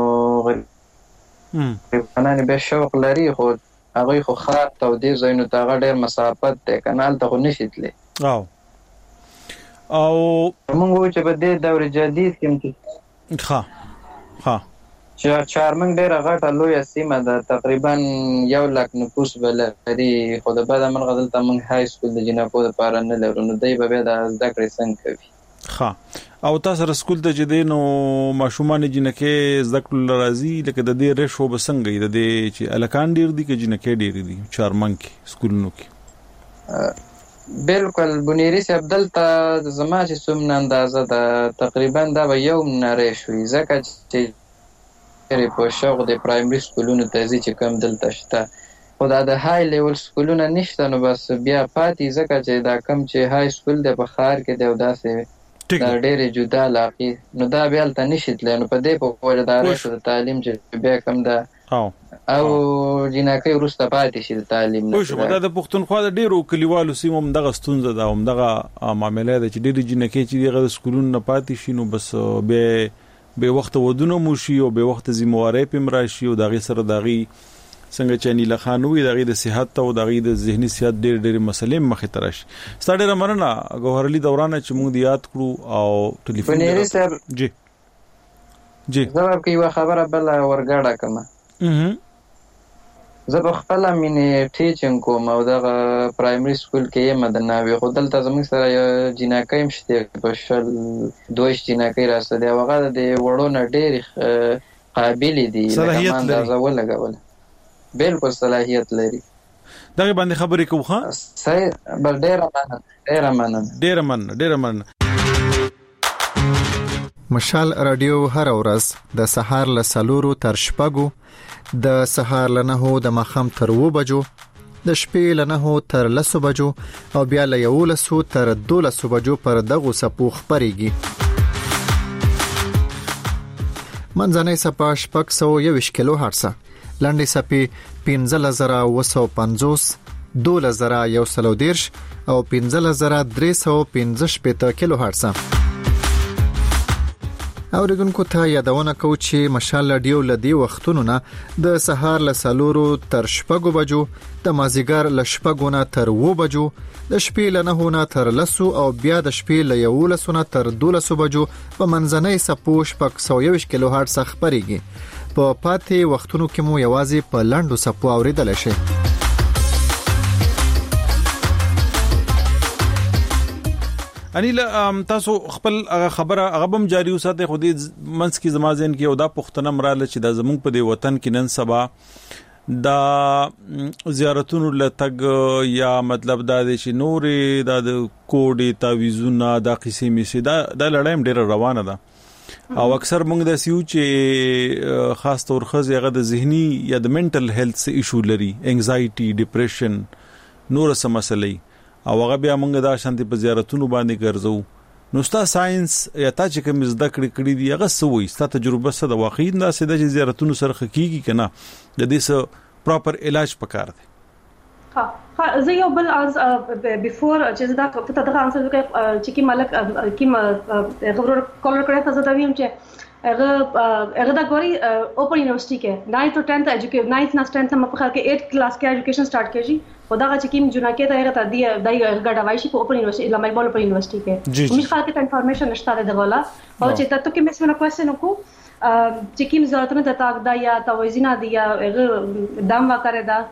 غوښتنه به شوق لري خو هغه خو خاط او دې زینو ته ډېر مسافت ده کنال ته خو نشیتلی او او موږ چې په دې دور جدید کې ها ها چې چارمنګ ډېر غټه لوی سیمه ده تقریبا یو لک نفوس بلري خو د بعد مرغه دلته موږ های سکول د جنکو لپاره نه لرو نو دوی به د زده کړې څنګه کوي ها او تاسو سکول ته چې دینو ماشومان جنکه زده کړل راځي لکه د دې ریشو بسنګي د دې چې الکان ډیر دي کې جنکه ډیر دي چارمنګ کې سکولونو کې بالکل بنيري صاحب دلته زما چې څومره اندازه ده تقریبا دا به یو نری شوي ځکه چې په شوق د پرایمري سکولونو ته ځي چې کم دلته شته خو دا د های لیول سکولونه نشته نو بس بیا پاتې ځکه چې دا کم چې های سکول د په ښار کې دی او داسې دا ډېرې جدا علاقې نو دا بیا هلته نشي تللی نو په دې په وجه دا ریښو د تعلیم چې بیا کم ده او جنکۍ وروسته پاتې شي د تعلیم نه پوه دا د پښتونخوا د ډېرو کلیوالو سیمو همدغه ستونزه ده همدغه معامله ده چې ډېرې جنکۍ چې دغه د سکولونو نه پاتې شي نو بس بیا بې وخته ودونه مو شي او بې وخته ذمهوارۍ پې هم راشي او د هغې سره د هغې څنګه چې نیله خانوي دغه د صحت او دغه د ذهني صحت ډېر ډېر مسلې مخې ترش ستاره رمنه ګوهرلی دوران چې موږ یاد کړو او ټلیفون بنيري صاحب جی جی زه په یو خبره بل ورګاډه کوم اها زه په خپل مینه ټیچینګ کوم او دغه پرایمري سکول کې یم د ناوی خو دلته زموږ سره یو جناکای مشته په شل دویش جناکای راځي دا وغه د وړو نه ډېر قابل دي لکه من دا زول لګول بالکل صلاحیت لري دغه باندې خبرې کوه صحیح بل ډېر مننه ډېر مننه ډېر مننه ډېر مننه مشال رادیو هر ورځ د سهار له سلورو تر شپږو د سهار له نهو د ماښام تر اوو بجو د شپې له نهو تر لسو بجو او بیا له یولسو تر دولسو بجو پر دغو څپو خپرېږي. منځنۍ څپه شپږ سوه یوویشت کیلو هرټز، لنډې څپې پنځلس زره اوه سوه پنځوس، دولس زره یو سل او دېرش او پنځلس زره درې سوه پنځه شپېته کیلو هرټز. اوریدونکو ته یادونه کوو چې مشال رادیو لدی وختونو نه د سهار له سلورو تر شپږو بجو، د مازیګر له شپږو نه تر اوو بجو، د شپې له نهو نه تر لسو او بیا د شپې له یولسو نه تر دولسو بجو په منځنۍ څپو شپږ سوه یوویشت کیلو هرټز خپرېږي. په پاتې وختونو کې مو یوازې په لنډو څپو اوریدلی شئ. انیل تاسو خپل خبره هغه بم جاری وساته خو دې منس کی زمازن کې او دا پښتنه مراله چې د زمونږ په دې وطن کې نن سبا دا زیارتونو لټګ یا مطلب دا د چې نورې د کوډي تعویذونه د قصې میسي دا د لړایم ډیره روانه ده او اکثر موږ د سیو چې خاص تور خزه هغه د ذهني یا د منټل هیلث ایشو لري، انګزایټي، ډیپریشن، نور څه مسلې او هغه بیا موږ دا شانتي په زیارتونو باندې ګرځو. نو ستا ساينس یا تا چې کوم زده کړې کړې دي هغه سوې ستا تجربه څه د واقعي نه سده چې زیارتونو سره حقيقي کنه د دې څه پراپر علاج پکار دی. ها ها زه یو بل از بیفور چې دا ته دغه انسر چې کی مالک کی غوړ کولر کړه تاسو دا ویم چې هغه هغه دا غوري اوپن یونیورسيټي کې ناینث او ټینث ایجوکیشن ناینث نه ټینث هم په خل کې ایټ کلاس کې ایجوکیشن سٹارټ کړي او دا چې کیم جنکه ته هغه ته دی دای غډا وایي په اوپن یونیورسيټي لمای بول په یونیورسيټي کې مې خاطر ته انفارمیشن نشته ده غلا او چې تاسو کې مې څه کوېشن وکړو چې کیم ضرورت نه تاک دا یا توازن دی یا هغه دام وکړه دا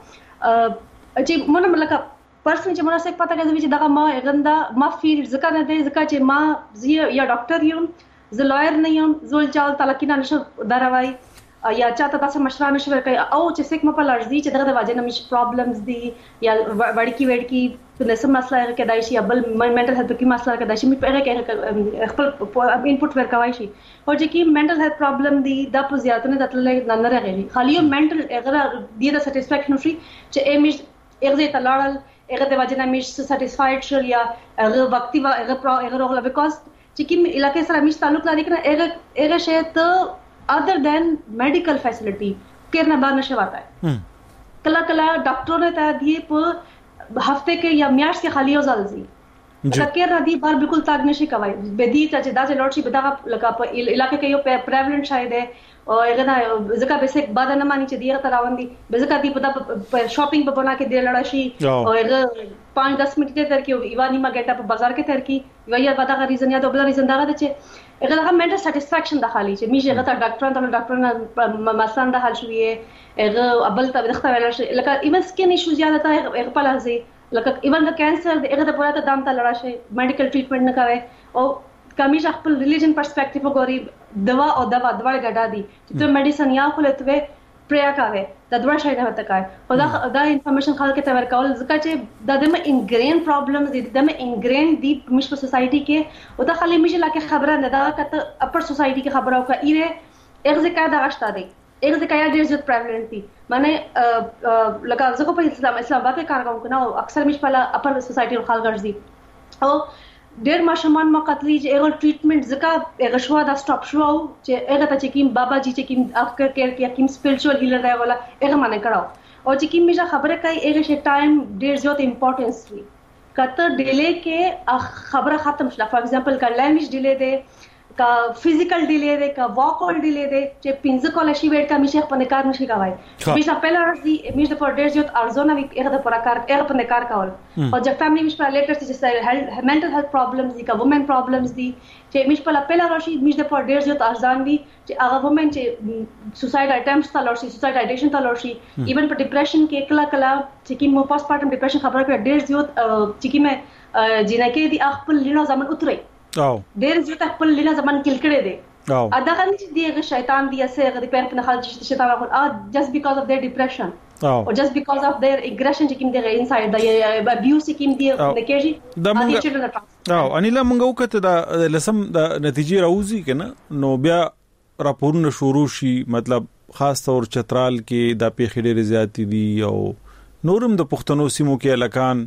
چې مونږ ملکه پرسنل چې مونږ څه پته کوي چې دا ما غندا ما فیلډ ځکه نه دی ځکه چې ما زی یا ډاکټر یم زه لایر نه یم زول چال تلکینه نشه دروي یا چاته تاسو مشوره نشو ورکړي او چې څوک مې په لارځي چې دغه د واجب نمش پرابلمز دي یا وړکی وړکی په نسم مسله کې دای شي یا بل منټل هیلث کې مسله کې دای شي مې په هغه خپل انپوټ ورکوي شي او چې کی منټل هیلث پرابلم دي د په زیات نه دتل نه راغلي خالي منټل هغه دی د سټیسفیکشن شي چې امیج هغه ته لاړل هغه د واجب نمش سټیسفاید شول یا هغه وختي هغه هغه روغله بیکاز چې کوم علاقې سره مش تعلق لري کنه هغه هغه شی ته other than medical facility کیر نه باندې شواته ہے کلا کلا ډاکټر نے ته دی په هفته کې یا میاشت کې خالی وزالزي دا کیر نه دی بار بالکل تاګ نشي کوي به دي چې دا چې لوټ شي بدغه لکه په علاقې کې یو پریوالنت شاید ہے او هغه نه ځکه به څه بعد نه مانی چې دی ته راوندي به ځکه دی په شاپینګ په بنا کې دی لړا شي او هغه پانچ دس منټ ته تر کې ایوانی ما ګټه په بازار کې تر کې ویا بدغه ریزن یا دوبل ریزن دا ده چې هغه هغه منټل سټیسفیکشن د خالي چې میشه هغه ډاکټر ته ډاکټر نه مثلا د حل شوی هغه ابل ته د ختمه شي لکه ایمن سکین ایشو زیاده ته هغه په لازم لکه ایون د کانسر هغه د پوره ته دام ته لړا شي میډیکل ټریټمنټ نه کوي او کمیش خپل ریلیجن پرسپیکټیو وګوري دوا او دوا دواړه ګډا دي چې ته میډیسن یا خپل ته پریا کوي د دوه شي نه وته کوي او دا دا انفارمیشن خلک ته ورکول ځکه چې د دمه انګرین پرابلمز دي دمه انګرین دي مش په سوسايټي کې او دا خالي مش لکه خبره نه دا کته اپر سوسايټي کې خبره او کایره اغه کا دا غشتا دي اغه کا یا ډیر زیات پریوالنت دي معنی لکه زه په اسلام اسلام باندې کار کوم کنه او اکثر مش په اپر سوسايټي خلک ګرځي او ډیر ماشومان ما قتلی چې هغه ټریټمنټ ځکه هغه شو دا سټاپ شو چې هغه ته چې کیم بابا جی چې کیم افکر کیر کې کیم سپیرچوال هیلر دی ولا هغه باندې کړه او چې کیم میجا خبره کوي هغه شی ټایم ډیر زیات امپورټنس وی کته ډیلی کې خبره ختم شله فار ایگزامپل کا لینګویج ډیلی دی का physical daily दे का walk daily दे چې پنځه کال شي ویټ کا میشه په کار نشي کوي میشه په لار دي میشه په ډیر زیات ارزونه وی هغه پر کار هغه په کار کول او چې فیملی میشه په لیټر چې mental health problems دي کا women problems دي چې میشه په پهلا راشي میشه په ډیر زیات ارزان دي چې هغه women چې suicide attempts ته لور شي suicide ideation ته لور شي ایون په ډیپریشن کې کلا کلا چې کی مو پوسټ پارټم ډیپریشن خبره کړ ډیر زیات چې کی مې جنکه دي خپل لینو ځمن اتري او ډیر زیات خپل لینو ځمن کل کړي دي او ادا غن چې دی شیطان دی اسه غدي په خپل خال چې شیطان راغل ا just because of their depression او just because of their aggression چې کوم دی inside the abuse کوم دی نکېږي دا موږ او انیلا موږ وکړه دا لسم د نتیجې راوځي کنه نو بیا راپورونه شروع شي مطلب خاص طور چترال کې د پیښې ډېرې زیاتې دي او نورم د پښتنو سیمو کې الکان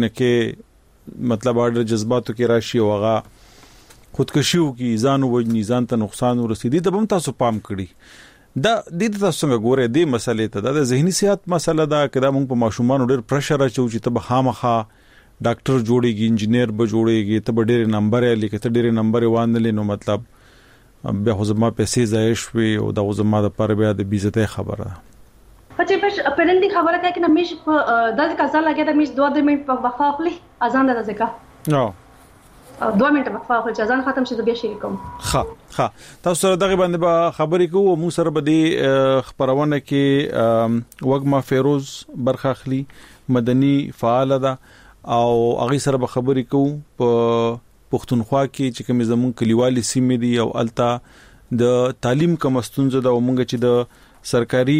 جنکه مطلب اړ جذباتو کې راشي او هغه خودکشیو کې ځان وجني ځان ته نقصان ورسېدي د بم تاسو پام کړی دا د دې تاسو څنګه ګوره دې مسلې ته د ذهني صحت مسله دا کدا موږ په ماشومان ډېر پرشر اچو چې ته خامخا ډاکټر جوړيږي انجنیر به جوړيږي ته ډېر نمبر یې لیکه ته ډېر نمبر وانه نو مطلب بیا خو زما پیسې ځای شوي او دا زما د پر بیا د بیزته خبره چې په پیرنټینګ خبره کوي کنه مش په دغه کزا لګیا د مش دوه منټ په وقفه خپل اذان د ځکه نو دوه منټه وقفه خپل چې اذان ختم شي د بیا شي کوم ها ها تاسو سره دغه باندې به خبرې کوو مو سره به د خبرونه کې وګما فیروز برخه اخلي مدني فعال ده او هغه سره به خبرې کوو په پښتونخوا کې چې کوم زمون کلیوالي سیمې دي او التا د تعلیم کوم ستونزه ده او مونږ چې د سرکاري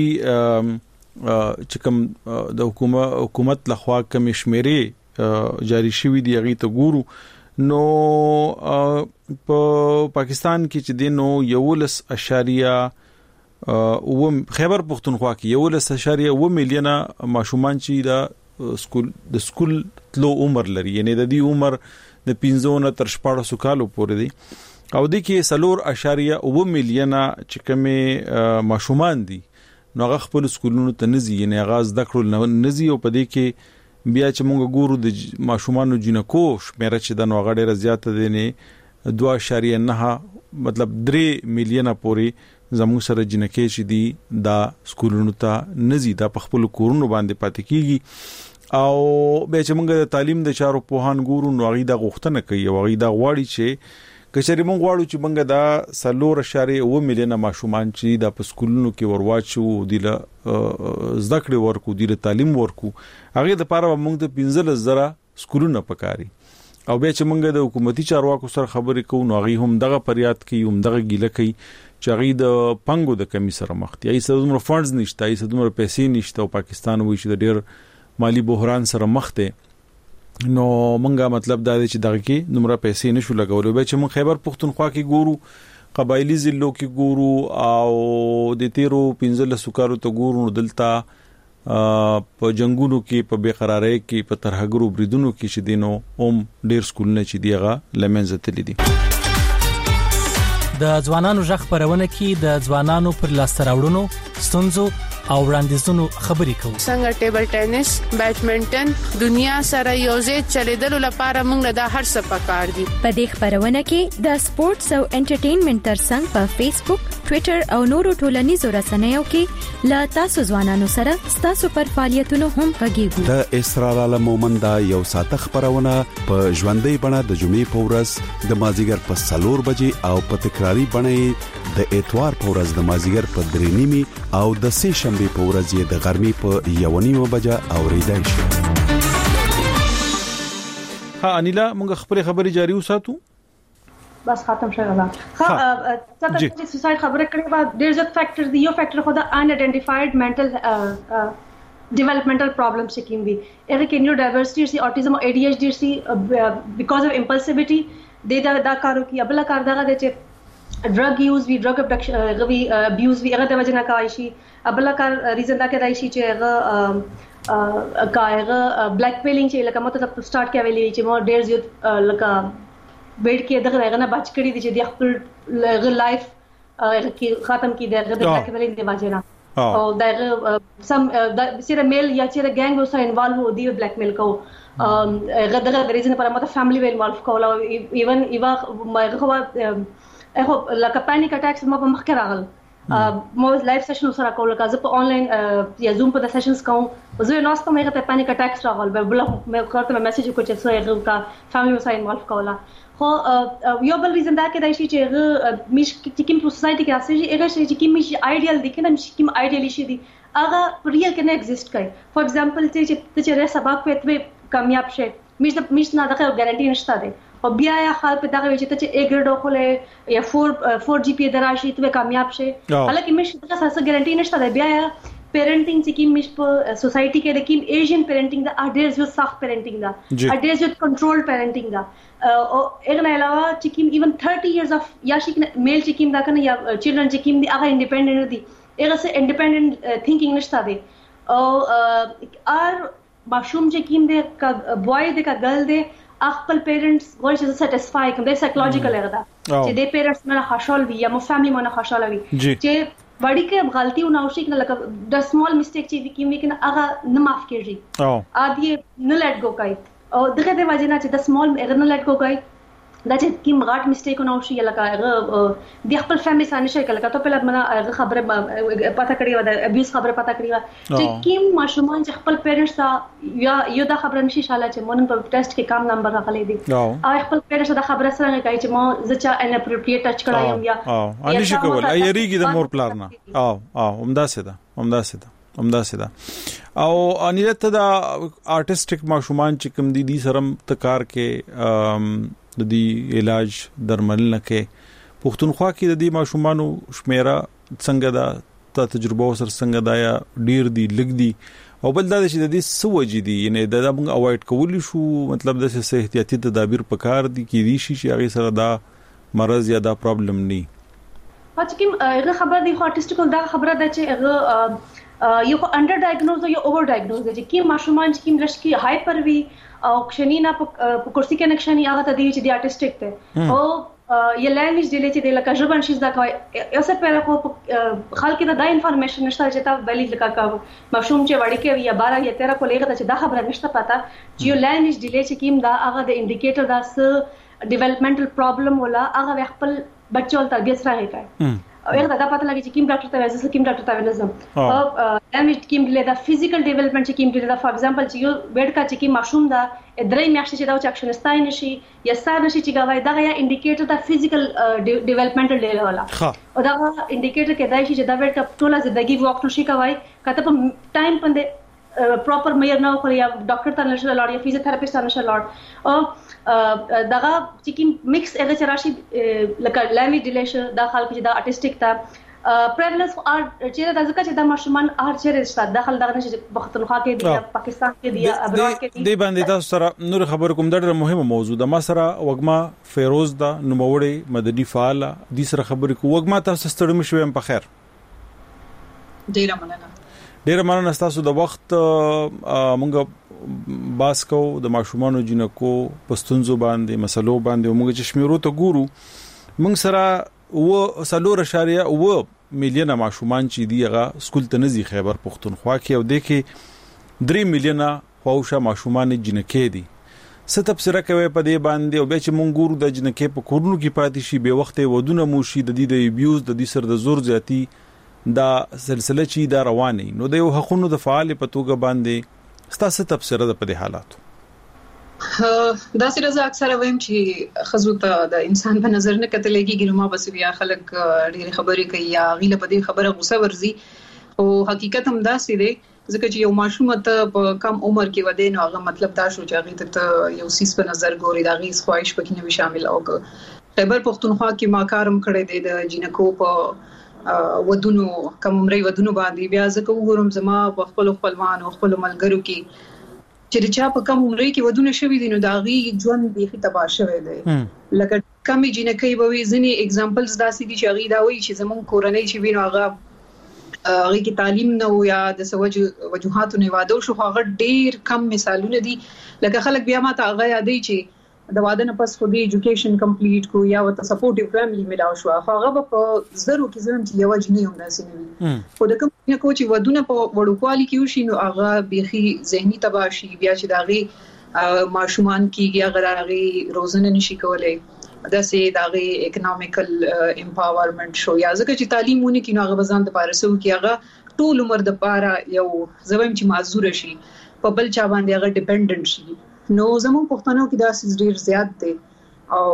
چې کوم د حکومت حکومت لخوا کوم شمیرې جاری شوې دي هغه ته ګورو نو په پاکستان کې چې دینو یولس اشاریه او خیبر پښتونخوا کې یولس اشاریه و میلیونه ماشومان چې د سکول د سکول تلو عمر لري یعنی د دې عمر د پنځونه تر شپږ کالو پورې دي او د کې سلور اشاریه او میلیونه چې کومه ماشومان دي نو هغه خپل سکولونو ته نزي یعنی آغاز د کړو نزي او په دې کې بیا چې موږ ګورو د ماشومان جنکو شمیره چې د نوغه ډیره زیاته دي نه دوه اشاریه نه مطلب درې میلیونه پورې زموږ سره جنکې چې دي د سکولونو ته نزي د خپل کورونو باندې پاتې کیږي او به چې موږ د تعلیم د چارو پوهان ګورو نو غي د غوښتنه کوي او غي د غواړي چې کچري موږ غواړو چې موږ د سلور اشاریه او میلیونه ماشومان چې د په سکولونو کې ورواچو دي له زده کړې ورکو دي له تعلیم ورکو هغه د لپاره موږ د پنځه زره سکولونه پکاري او به چې موږ د حکومتي چارواکو سره خبرې کوو نو هغه هم دغه پریاد کوي هم دغه ګیله کوي چې هغه د پنګو د کمی سره مخ دي ایسه دومره فنډز نشته ایسه دومره پیسې نشته او پاکستان وایي چې د ډېر مالی بحران سره مخ دی نو مونږه مطلب دا دی چې دغه کې نمره پیسې نشو لګولې به چې مون خیبر پښتونخوا کې ګورو قبایلی ضلعو کې ګورو او د تیرو پنځله سکارو ته ګورو دلته په جنگونو کې په بیقراری کې په ترهګرو بریدونو کې چې دینو اوم ډیر سکولونه چې دیغه لمنځه تللی دي د ځوانانو ژغ پرونه کې د ځوانانو پر لاس راوړونو ستونزو او وړاندیزونو خبرې کوو څنګه ټیبل ټینس بیډمنټن دنیا سره یوځای چلیدلو لپاره موږ له هر څه پکار دي په دې خبرونه کې د سپورتس او انټرټینمنټ ترڅنګ په فیسبوک ټوئیټر او نورو ټولنیزو رسنیو کې لا تاسو ځوانانو سره تاسو پر فعالیتونو هم غږیږو د اسرار عالم مومند یو ساته خبرونه په ژوندۍ بڼه د جمعې په ورځ د مازیګر په سلور بجې او په تکراری بڼه د اتوار په ورځ د مازیګر په درې نیمه او د سه شنبه په ورځ د غرمې په یو نیمه بجه اوریدای شي ها انیلا موږ خپل خبري جاری وساتو بس ختم شوه دا ها څه چې سوساید خبره کړې بعد ډیر ځکه فیکټر دی یو فیکټر خو دا ان آئیډنټیفاید منټل ډیولپمنټل پرابلمز چې کوم دي اګه کې نیورو ډایورسټي سي اوټیزم او اے ڈی ایچ ڈی سي بیکاز اف امپلسیویټي د دا دا کارو کې ابل کار دغه د چې ډرګ یوز وی ډرګ ابډکشن غوي ابیوز وی هغه د وجه نه کوي شي ابل کار ریزن دا کې راځي چې هغه کاغه بلیک میلینګ چې لکه مطلب سٹارټ کې ویلې چې مو ډیر زیات لکه بیډ کې دغه غنه بچ کړی دي چې د خپل لایف کې ختم کی دغه د بلیک میلینګ دی واجب نه او دغه سم د سره میل یا چې ګانګ سره انوالو دی بلیک میل کو هغه دغه ریزن پر ماته فیملی ویل انوالو کوله ایون ایوا مغه هغه لکه پانیک اٹیکس ما په مخ کې راغل مو لایف سیشن سره کول کازه په انلاین یا زوم په د سیشنز کوم زه نو ستاسو مې ته پانیک اٹیکس راغل به بل مې کوته میسج کو چې څه هغه کا فیملی وسای انوالو کولا خو یو بل ریزن دا کې دا شي چې هغه مش چې کوم په سوسايټي کې اساسي هغه شي چې کوم شي آیډیل دي کنه مش کوم آیډیل شي دي هغه ریل کې نه ایگزیست کوي فور ایگزامپل چې چې چې سبق په کامیاب شي مش د مش نه دغه ګارانټي نشته ده او بیا یا خال په دغه چې ته چې A ګریډ وکړې یا فور فور جی پی دراشي ته کامیاب شي حالکه مش دغه څه ګارانټي نشته ده بیا یا پیرنټینګ چې کوم مش په سوسايټي کې د کوم ایشین پیرنټینګ دا اډیرز یو سخت پیرنټینګ دا اډیرز یو کنټرول پیرنټینګ دا او اغه علاوه چې کوم ایون thirty years of یا شي میل چې کوم دا کنه یا چلډرن چې کوم دی هغه انډیپندنت دي هغه سه انډیپندنت ثینکینګ نشته ده او ار ماشوم چې کوم دی کا بوای دی کا ګرل دی خپل پیرنټس غواړي چې سټیسفای کوم د سایکولوژیکل هغه دا چې د پیرنټس نه خوشحال وي یا مو فیملی مو نه خوشاله وي چې بڑی کې غلطي ونه وشي کنه لکه د سمال میسټیک چې کوي کنه هغه نه معاف کیږي او ادي نه لیټ گو کوي او دغه د وجه نه چې د سمال هغه نه لیټ گو کوي دا چې کوم غاټ میسټیک ونه وشي لکه هغه د خپل فیملی سره نشي کله ته په لمنه هغه خبره پتا کړی و د ابیوز خبره پتا کړی و چې کوم ماشومان چې خپل پیرنټس ته یا یو دا خبره نشي شاله چې مونږ په ټیسټ کې کم نمبر راغلي دي او خپل پیرنټس دا خبره سره کوي چې ما زچا ان اپروپریټ ټچ کړایم یا او ان شي کول ایریږي د مور پلان نه او او همدا سده همدا سده همدا سده او انیت دا آرټیسټک ماشومان چې کوم دي دي سرم تکار کې د دې علاج درمل نه کې پښتونخوا کې د دې ماشومانو شمیره څنګه دا ته تجربه سره څنګه دا یا ډیر دی لګ دی او بل دا چې د دې سوجي دي یعنی دا موږ اوایډ کولی شو مطلب د څه احتیاطي تدابیر پکار دي کې دي شي چې هغه سره دا مرض یا دا پرابلم ني پاتې کوم هغه خبر دی آرټیسټیکل دا خبره ده چې هغه یو کو انډر ډایګنوز او یو اوور ډایګنوز دي چې ماشومان چې کوم لشکي هایپر وي او کښنینا په کورسي کې نکښنی هغه ته دی چې دی آرټیسټیک ته او یا لانګویج دی چې د لکه ژبن شي دا کوي یوسه په کو خلک ته دا انفارمیشن نشته چې تا ویلي لکه کا ماشوم چې وړي کې یا بارہ یا تیرہ کولې غته چې دا خبره نشته پتا چې یو لانګویج دی چې کیم دا هغه د انډیکیټر دا س ډیولپمنټل پرابلم ولا هغه خپل بچو تربیت سره کوي او هغه دا پته لګي چې کوم ډاکټر ته وځي کوم ډاکټر ته ونځم او لانګویج کوم دی دا فزیکل ډیولپمنٹ چې کوم دی دا فور ایگزامپل چې یو بیډ کا چې کوم ماشوم دا درې میاشتې چې دا چې اکشن ستای نشي یا سار نشي چې غوای دا یا انډیکیټر دا فزیکل ډیولپمنټل دی ولا او دا انډیکیټر کې دا چې دا بیډ کا ټوله ژوندۍ واک نشي کوي کته په ټایم باندې پراپر مېر نه خو یا ډاکټر ته نشي لاړ یا فزیوتراپیست ته نشي لاړ او دغه چې کوم میکس هغه چې راشي لکه لانګویج ډیلیشن دا خلک چې دا آرټیسټیک تا پریولنس ار چې دا ځکه چې دا ماشومان ار چیرې ستاسو داخل دغه نشي پښتونخوا کې دی پاکستان کې دی ابراډ کې دی دی باندې تاسو سره نور خبر کوم ډېر مهمه موضوع ده ما سره وګما فیروز دا نوموړی مدني فعال دي سره خبرې کو وګما تاسو ستړي مشوي په خیر ډیره مننه ډیره مننه تاسو د وخت مونږ باس کو د ماشومان جنکو پستونزو باندې مسلو باندې موږ چې شمیرو ته ګورو موږ سره و سلور اشاریه و میلیونه ماشومان چې دی هغه سکول ته نزي خیبر پختونخوا کې او د کې درې میلیونه خوښه ماشومان جنکې دي ست تفسیر کوي په دې باندې او به چې موږ ګورو د جنکې په کورونو کې پاتې شي به وخت ودونه مو شي د دې د ابیوز د دې سر د زور زیاتی دا سلسله چې دا رواني نو د یو حقونو د فعال په توګه باندې ستاسو تفسیر ده په دې حالاتو دا سره زه اکثره وایم چې خزو ته د انسان په نظر نه کتل کېږي نو ما بس بیا خلک ډېر خبرې کوي یا غیله په دې خبره غوسه ورزي او حقیقت هم دا سي دي ځکه چې یو ماشوم ته په کم عمر کې ودی نو هغه مطلب دا شو چې هغه ته یو سیس په نظر ګوري دا غي خواهش پکې نه شامل او خیبر پختونخوا کې ما کارم کړی دی د جنکو په ودونو کوم عمرې ودونو باندې بیا ځکه وګورم زما په خپل خپلوان او خپل ملګرو کې چې چا په کوم عمرې کې ودونه شوي دي نو دا غي ژوند به تباہ شوی دی لکه کمی جنکې به وي ځنی اگزامپلز داسې دي چې غي دا وایي چې زمون کورنۍ چې وینو هغه هغه کې تعلیم نه یا د سوجو وجوهاتو نه واده شو هغه ډیر کم مثالونه دي لکه خلک بیا ماته هغه یادې چې د واده نه پس خو دې ایجوکیشن کمپلیټ کو یا وت سپورټیو فیملی ملاو شو هغه په زرو کې زم چې یو جنې هم داسې نه وي خو د کوم نه کو چې ودونه په وړوکوالي کې وشي نو هغه بيخي ذهني تباشي بیا چې داغي ماشومان کېږي هغه هغه روزنه نشي کولای د سي دغه اکونومیکل امپاورمنت شو یا ځکه چې تعلیمونه کې نو هغه ځان د پارسو کې هغه ټول عمر د پاره یو زویم چې معذور شي په بل چا باندې هغه ډیپندنت شي نو زموږ پښتنو کې دا سیس ډیر زیات دي او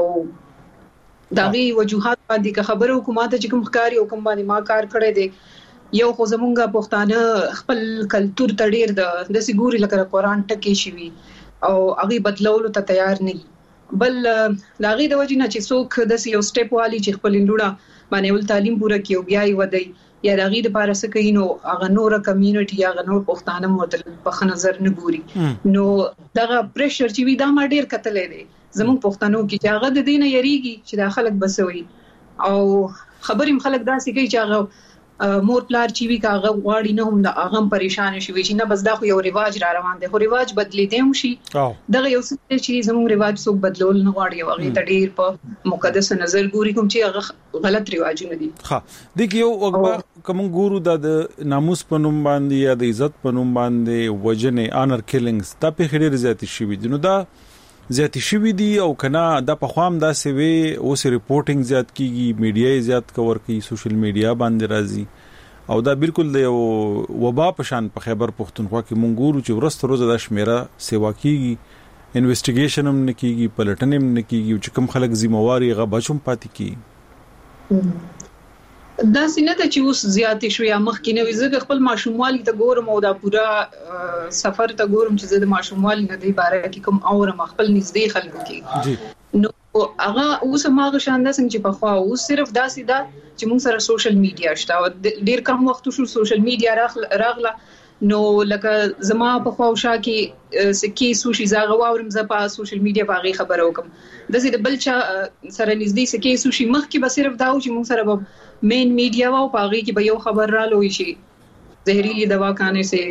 دغه وجوهات باندې خبرو حکومت چې کوم ښکاری او کوم باندې ما کار کړی دی یو خو زمونږه پښتانه خپل کلچر ته ډیر د سګوري لکه قرآن ټکی شي او هغه بدلولو ته تیار نه بل لاغي د وجنه چې څوک د یو سټیپ والی چې خپل لوړه باندې ول تعلیم پوره کیو بیا یې ودی یا لاغي د پاره څه کینو هغه نور کمیونټي یا نور پښتانه متل په نظر نه ګوري نو دغه پریشر چې وی دا ما ډیر کتلې دي زموږ پښتنو کې چې هغه د دینه یریږي چې د خلک بسوي او خبرې خلک داسې کوي چې هغه مور پلار چې وی کاغه غواړي نه هم د اغم پریشان شي وي چې نه بس دا خو یو رواج را روان دی خو رواج بدلی دی شي دغه یو څه چې زموږ رواج څوک بدلول نه غواړي او هغه تډیر په مقدس نظر ګوري کوم چې هغه غلط رواجونه دي ها د یو اکبر کوم ګورو د ناموس پنوم باندې یا د عزت پنوم باندې وجنه انر کیلینګز دا په خډیر زیات شي وي نو دا زیات شي دي او کنا د په خوام دا سوي اوس ریپورټینګ زیات کیږي میډیا زیات کور کوي سوشل میډیا باندې راځي او دا بالکل د وبا په شان په خیبر پختونخوا کې مونږ ګورو چې ورسته روزه د شمیره سیوا کیږي انویسټیګیشن هم نکېږي پلټنې هم نکېږي چې کوم خلک ذمہواری غا بچوم پاتې کی دا سینه ته چې اوس زیاتې شو یا مخکینه وزګ خپل ماشوموالي ته ګورم او دا پورا سفر ته ګورم چې زه د ماشوموالي نه دی باره کې کوم اورم خپل نږدې خلکو کې جی نو هغه اوس ماغه شاندار څنګه چې په خوا اوس صرف دا سیده چې موږ سره سوشل میډیا شته او ډیر کم وخت شو سوشل میډیا راغله نو لکه زما په خوا وشا کې سکی سوشي زاغه واورم ز په سوشل میډیا باغې خبر وکم د زید بل چا سره نږدې سکی سوشي مخ کې به صرف دا و چې موږ سره به مین میډیا واو پاغي کې به یو خبر را لوي شي زهريلي دوا کھانے سے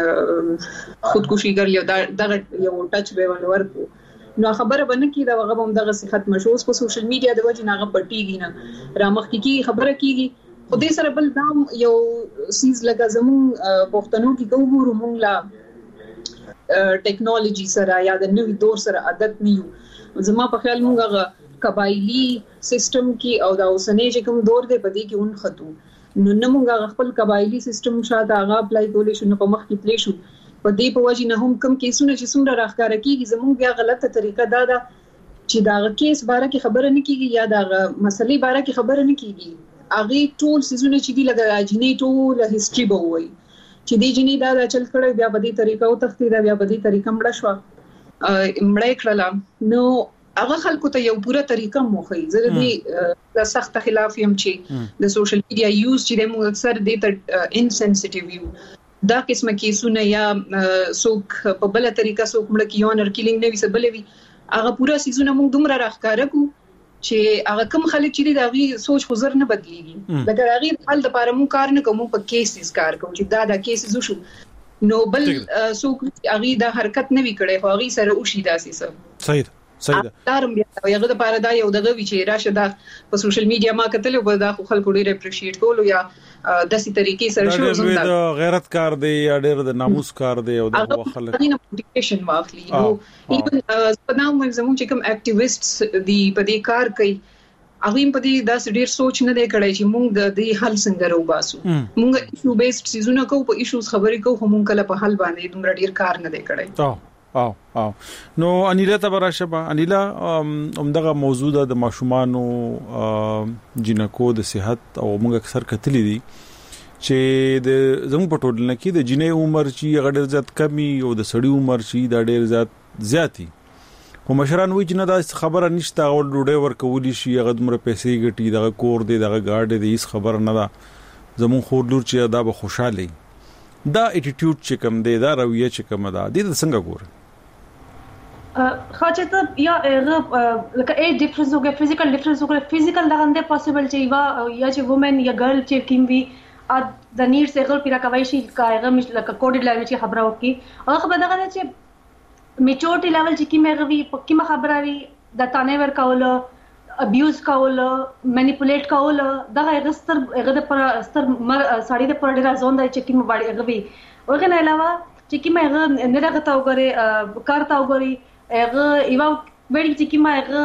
خودکشي کر لیو دا یو ټچ به ورکو نو خبره باندې کې دا هغه هم دغه صحت مشوس په سوشل میډیا د وجه نه پټیږي نه رامخ کې خبره کیږي خو دې سره بل دام یو سیز لګا زمون پښتنو کې کوم ګورو مونږ لا ټیکنالوژي سره یا د نوې دور سره عادت نه یو زما په خیال مونږ قبایلی سیستم کې او دا اوسنۍ چې کوم دور دی په دې کې اون خطو نو نمونږ خپل قبایلی سیستم شاته هغه اپلای کولې شو نو په مخ کې پلی شو په دې په وجه نه هم کم کیسونه چې څومره راخکاره کیږي زموږ بیا غلطه طریقه دا ده چې دا کیس باره کې خبره نه کیږي یا دا مسلې باره کې خبره نه کیږي هغه ټول سيزونه چې دی لګا جنې ټول هیستوري به وای چې دې جنې دا چل کړي بیا په دې طریقه او تختی دا بیا په دې طریقه مړ شو مړ کړل نو هغه خلکو ته یو پوره طریقه موخی زره دي د سخت خلاف يم چې د سوشل میډیا یوز چې د موږ اکثر د ته انسنسټیو یو دا قسمه کیسونه یا څوک په بل طریقه څوک مړ کیو انر کیلینګ نه وي سبلوي هغه پوره سيزونه موږ دومره راخکاره کو چې هغه کوم خلک چې دا سوچ خزر نه بدليږي دا هغه حل د پاره مو کار نه کوم په کیسز کار کوم چې دا دا کیسز وشو نو بل څوک هغه د حرکت نه وی کړي خو هغه سره وشي داسې څه صحیح صحیح ده تارم بیا یو د پاره دا یو دغه وی چې راشه دا په سوشل میډیا ما کتل او دا خلکو ډیر اپریشیټ کولو یا د سي طریقې سره شو زموږ د غیرت کار دی یا ډیر د ناموس کار دی او د خلک د موټیویشن واخلي نو ایون په نامو زموږ چې کوم اکټیویسټس دی په دې کار کوي هغه په دې داس ډیر سوچ نه دی کړی چې موږ د دې حل څنګه راوباسو موږ ایشو بیسډ سيزونه کوو په ایشوز خبرې کوو موږ کله په حل باندې دومره ډیر کار نه دی کړی او او نو انیلا تبراشبه انیلا همدغه موضوع د ماشومانو جنکو د صحت او موږ اکثر کتلی دي چې د زموږ په ټولنه کې د جنې عمر چې غډر زیات کمی او د سړی عمر چې دا ډیر زیات زیاتی خو مشران وایي چې نه دا خبره نشته او ډوډۍ ورکولی شي هغه دومره پیسې ګټي دغه کور دی دغه گاډي دی هیڅ خبر نه ده زموږ خور لور چې دا به خوشاله دا اټیټیوډ چې کوم دی دا رویه چې کوم ده د څنګه ګور خاطر ته یا لکه ای ډیفرنس وګه فزیکل ډیفرنس وګه فزیکل دغه نه پوسیبل چې وا یا چې وومن یا ګرل چې کیم وی ا د نیډ سیګل پیرا کوي شي کایغه مش لکه کوډ لایو چې خبره وکي هغه خبره دغه چې میچورټی لیول چې کیمه غوي پکې خبره وی د تانه ور کول ابیوز کول مانیپولیټ کول دغه غستر غد پر استر مر ساړي د پر ډیر ځون د چې کیمه باندې غوي اوغه نه علاوه چې کیمه نه راغتا وګره کارتا وګوري هغه یو وړي چې کیمه هغه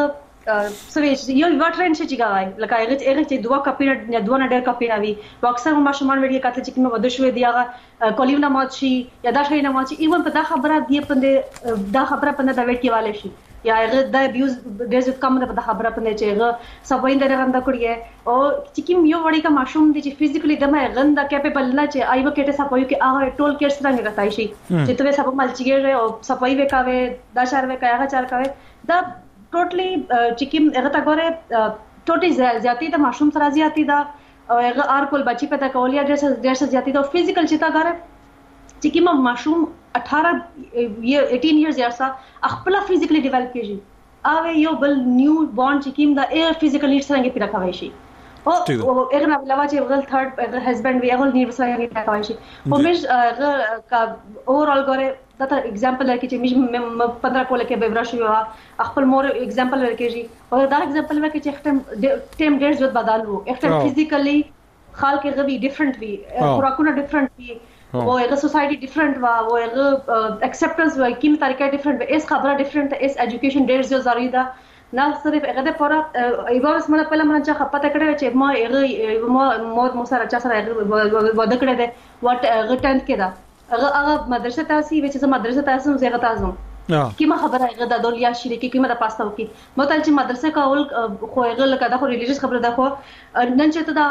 سويچ یو واټرین شي چیګای لکه هغه هغه چې دوه کپی نه دوه نه ډېر کپی راوي واکسر ما شومان وړي کاته چې کومه ود شوې دی هغه کولیونه مات شي یا دا شي نه مات شي ایون په دا خبره دی پنده دا خبره پنده دا وټ کیواله شي یا هغه د ابیوز ډېر کم نه په دا خبره پنده چې هغه سبوین درې غندا کړی او چې کوم یو وړي کا ماشوم دی چې فزیکلی دمه غندا کیپیبل نه چې آیو کېټه سپوي کې هغه ټول کېټ څنګه غتای شي چې ته سبو ملچیږي او سپوي وکاوي دا شهر وکایا چار کاوي دا ټوټلی چې کوم هغه تا ګوره ټوټي زیاتی د ماشوم سره زیاتی دا او هغه ار کول بچی پیدا کول یا ډېر ډېر زیاتی دا فزیکل چې تا ګوره چې کوم ماشوم اٹھارہ یا اٹھارہ ایئرز یا سا خپل فزیکلی ډیولپ کیږي او یو بل نیو بورن چې کوم دا ایر فزیکل نیډز څنګه پیدا کوي شي او هغه نه علاوه چې هغه ثرد هسبند وی هغه نیډز څنګه پیدا کوي شي او مې هغه کا اوورال ګوره دا ته example ہے چې مې پندرہ کوله کې به ورشي او خپل مور example ورکېږي او دا example ورکې چې ټیم ټیم ډېر زیات بدل وو اکثر فزیکلی خال کې غوي ډیفرنٹ وی خوراکونه ډیفرنٹ وی او هغه سوسایټي ډیفرنٹ وا او هغه اکسپټنس وای کیم طریقه ډیفرنٹ اس خبره ډیفرنٹ اس ایجوکیشن ډېر زیات ضروري ده نه صرف هغه د پوره ایوه اسمه په لمن چې خپته کړې چې ما هغه ما مو مو سره چا سره وده کړې ده واټ هغه ټنت کې ده هغه هغه مدرسه تاسو وی چې مدرسه تاسو زه تاسو کیما خبره هغه د دولیا شریکی کیما د پاستا وکي متل چې مدرسه کول خو هغه لکه د خو ریلیجیس خبره ده خو نن چې ته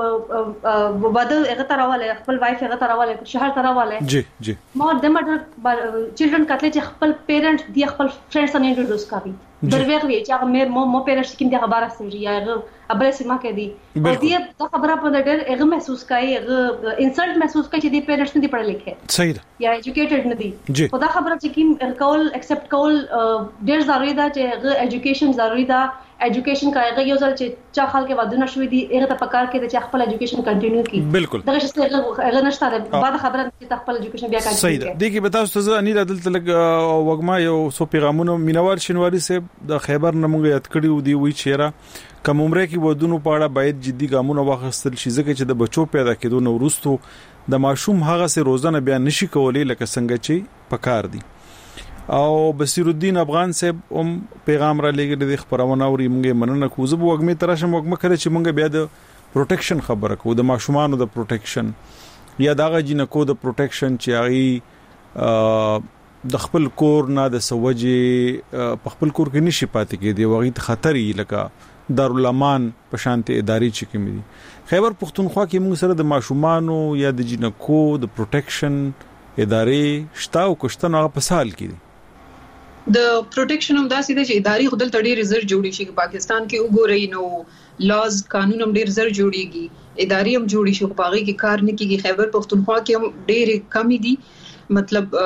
دا بدل هغه تراواله خپل وایف هغه تراواله شهر تراواله جی جی ما د مدر چیلډرن کتل چې خپل پیرنټ دی خپل فرندز نه انټروډوس کوي دروغ وی چې هغه مې مو پیرنټس کیم دی خبره سمجي یا هغه ابل سیما کې دی او دې دا خبره په ډېر هغه محسوس کوي هغه انسلټ محسوس کوي چې دې پیرنټس نه دی پڑھے لیکه صحیح ده یا ایجوکیټډ نه دي خو دا خبره چې کیم کول ایکسپټ کول ډېر ضروري ده چې هغه ایجوکیشن ضروري ده ایجوکیشن کا هغه یو ځل چې چا خلک ودونه شوې دي هغه ته پکار کې چې خپل ایجوکیشن کنټینیو کړي بالکل دا چې هغه نشته ده بعد خبره چې خپل ایجوکیشن بیا کوي صحیح ده دي کې بتاو ستاسو اني د دلته لګ وګما یو سو پیغامونه مینوار شنواری سے د خیبر نمونږ یاد کړیو دی وی چیرې کوم عمره کې ودونو پاړه باید جدي ګامونه واخستل شي ځکه چې د بچو پیدا کېدو نو ورستو د ماشوم هغه سه روزانه بیا نشي کولای لکه څنګه چې پکار دي او بصیر الدین افغان صاحب هم پیغام را لګل د خبرونه اوري موږ مننه کوو زه وګمه ترشم وګمه کړی چې موږ بیا د پروټیکشن خبره کوو د ماشومانو د پروټیکشن یا دغه جنکو د پروټیکشن چې هغه د خپل کور نه د سوجي په خپل کور کې نشي پاتې کېدی وغه خطر لکه دارالمان په شانتي اداري چې کوم دي خیبر پختونخوا کې موږ سره د ماشومانو یا د جنکو د پروټیکشن ادارې شته او کوشتنه په سال کې د پروټیکشن هم داسې دی چې اداري خپل تړي ریزر جوړی شي پاکستان کې وګورئ نو لاز قانون هم ډیر زر جوړیږي اداري هم جوړی شي په هغه کې کار نه کیږي خیبر پختونخوا کې هم ډیر کمی دي مطلب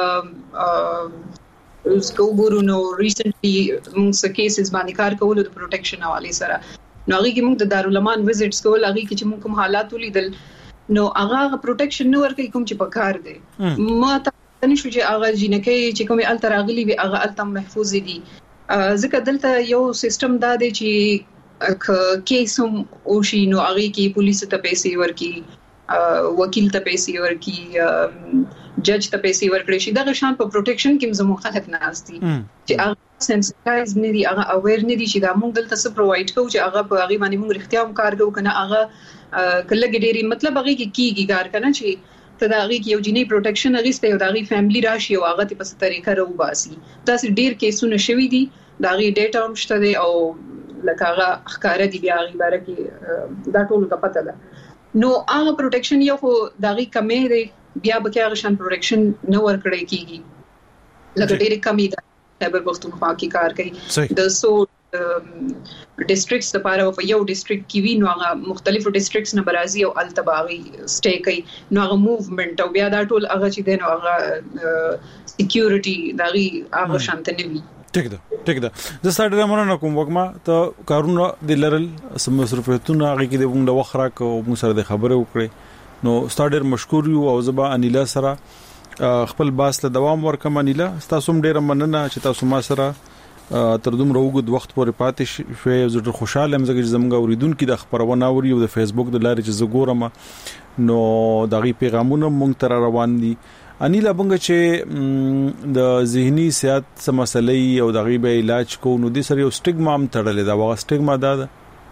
اس کو ګورو نو ریسنټلی موږ کیسز باندې کار کول د پروټیکشن حواله سره نو هغه کې موږ د دارالمان وزټس کول هغه کې چې موږ کوم حالات ولیدل نو هغه پروټیکشن نو ورکې کوم چې پکار دی ما ته نشو چې هغه جنکې چې کومه ال تراغلی وي هغه ال تم محفوظ دي ځکه دلته یو سیستم دا دی چې کیسوم او شي نو هغه کې پولیس ته پیسې ورکي وکیل ته پیسې ورکي جج ته پیسې ورکړي شي دا شان په پروټیکشن کې زموږ خلک ناشتي چې هغه سنسټایز نه دي هغه اویر نه دي چې دا موږ دلته څه پرووایډ کوو چې هغه په هغه باندې موږ اختیار کار کوو کنه هغه کله ګډيري مطلب هغه کې کیږي کار کنه چې ته دا هغه کې یو جنې پروټیکشن اغسته یو دا غي فیملی راشي او هغه ته په طریقه راو باسي دا سې ډیر کیسونه شوي دي دا غي ډیټا هم شته دي او لکه هغه ښکارا دي بیا غي باره کې دا ټول کا پته ده نو هغه پروټیکشن یو خو دا غي کمې دی بیا به کې هغه شان پروټیکشن نو ورکړی کیږي لکه ډیر کمی ده خیبر پختونخوا کې کار کوي د سو ډیسټریکټس لپاره او یو ډیسټریکټ کې وی نو هغه مختلفو ډیسټریکټس نه برازي او التباغي سټې کوي نو هغه موومېنټ او بیا دا ټول هغه چې دین او هغه سکیورټي دغه هغه شانت نه وی ټیک ده ټیک ده د ساده مننه کوم وګما ته کارونه د لرل سم مصرفیتونه هغه کې د وګړو وخره کو موږ سره د خبره وکړي نو ستاډر مشکور یو او زبا انیلا سره خپل باس له دوام ورکم انیلا تاسو هم ډیر مننه چې تاسو ما سره تر دومره وګد وخت پورې پاتې شوي زه خوشاله یم چې زموږ اوریدونکو د خبرونه اوري او د فیسبوک د لارې چې زګورم نو دغه پیغامونه مونږ تر روان دي انیل ابنګ چې د ذهني صحت سم مسلې او د غیبه علاج کو نو د سره یو سټیګما هم تړلې دا وغه سټیګما دا ده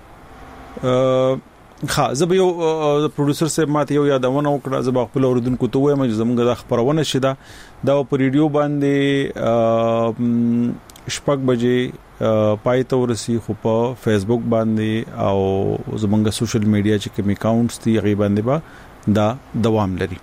خا زه به یو پروډوسر صاحب ماته یو یادونه وکړه زه خپل اوردونکو ته وایم چې زموږ د خبرونه شیدا دا په ریډیو باندې شپږ بجې پای ته ورسي خو په فیسبوک باندې او زموږ سوشل میډیا چې کوم اکاونټس دي هغه باندې با دا دوام لري.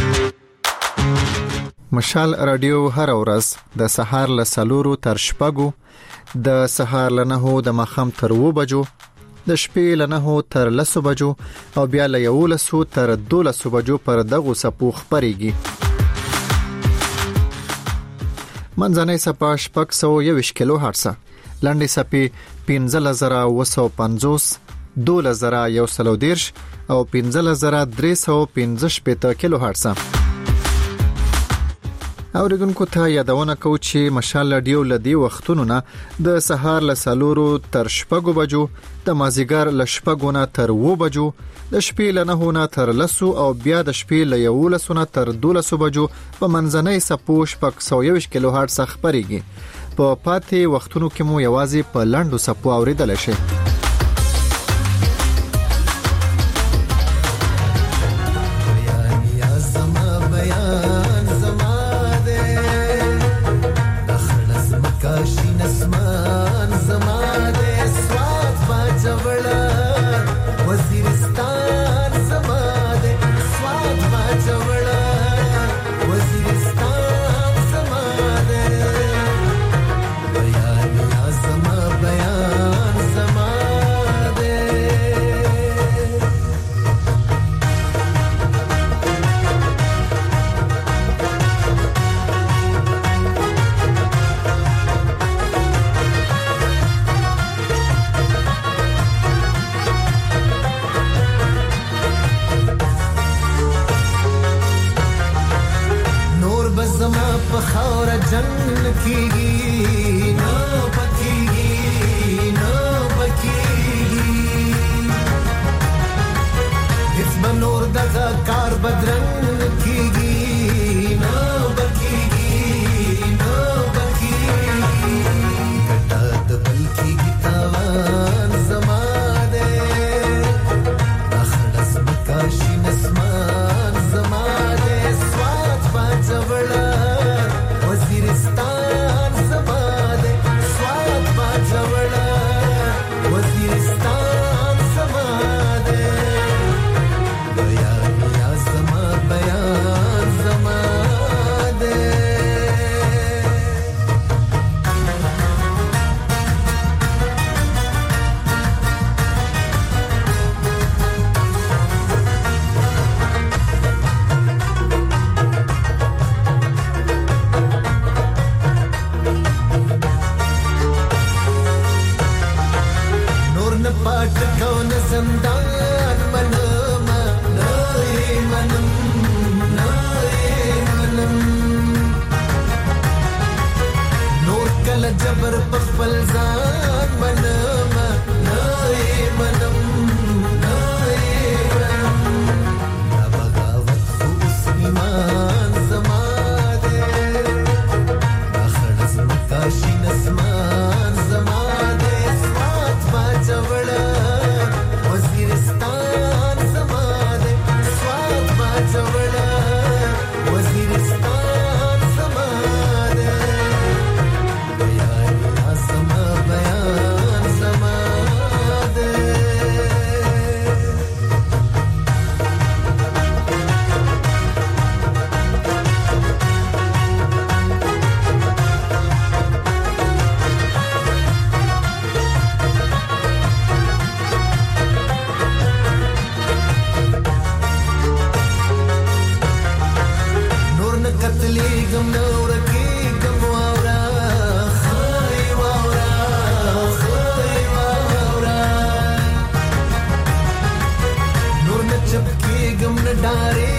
مشال رادیو هر ورځ د سهار له سلورو تر شپږو د سهار له نهو د مخام تر و بجو د شپې له نهو تر لسو بجو او بیا له یولسو تر دولسو بجو پر دغه سپو خبريږي. منځنۍ سپا شپږ سو یوش کیلو هرڅه لنډي سپي پنځه زره و سو پنځوس دوله زره یو سلو دیرش او پنځه زره درې سو پنځه شپږ کیلو هرڅه. اوریدونکو ته یادونه کوم چې مشال رادیو لدی وختونو نه د سهار له سلورو تر شپږو بجو د مازیګر له شپږو نه تر و بجو د شپې له نهو نه تر لسو او بیا د شپې له یولسو نه تر دولسو بجو په منځنۍ سپو شپږ سو یوش کیلو هرتز خبريږي. په پاتې وختونو کې مو یوازې په لنډو سپو اوریدل شي. Dari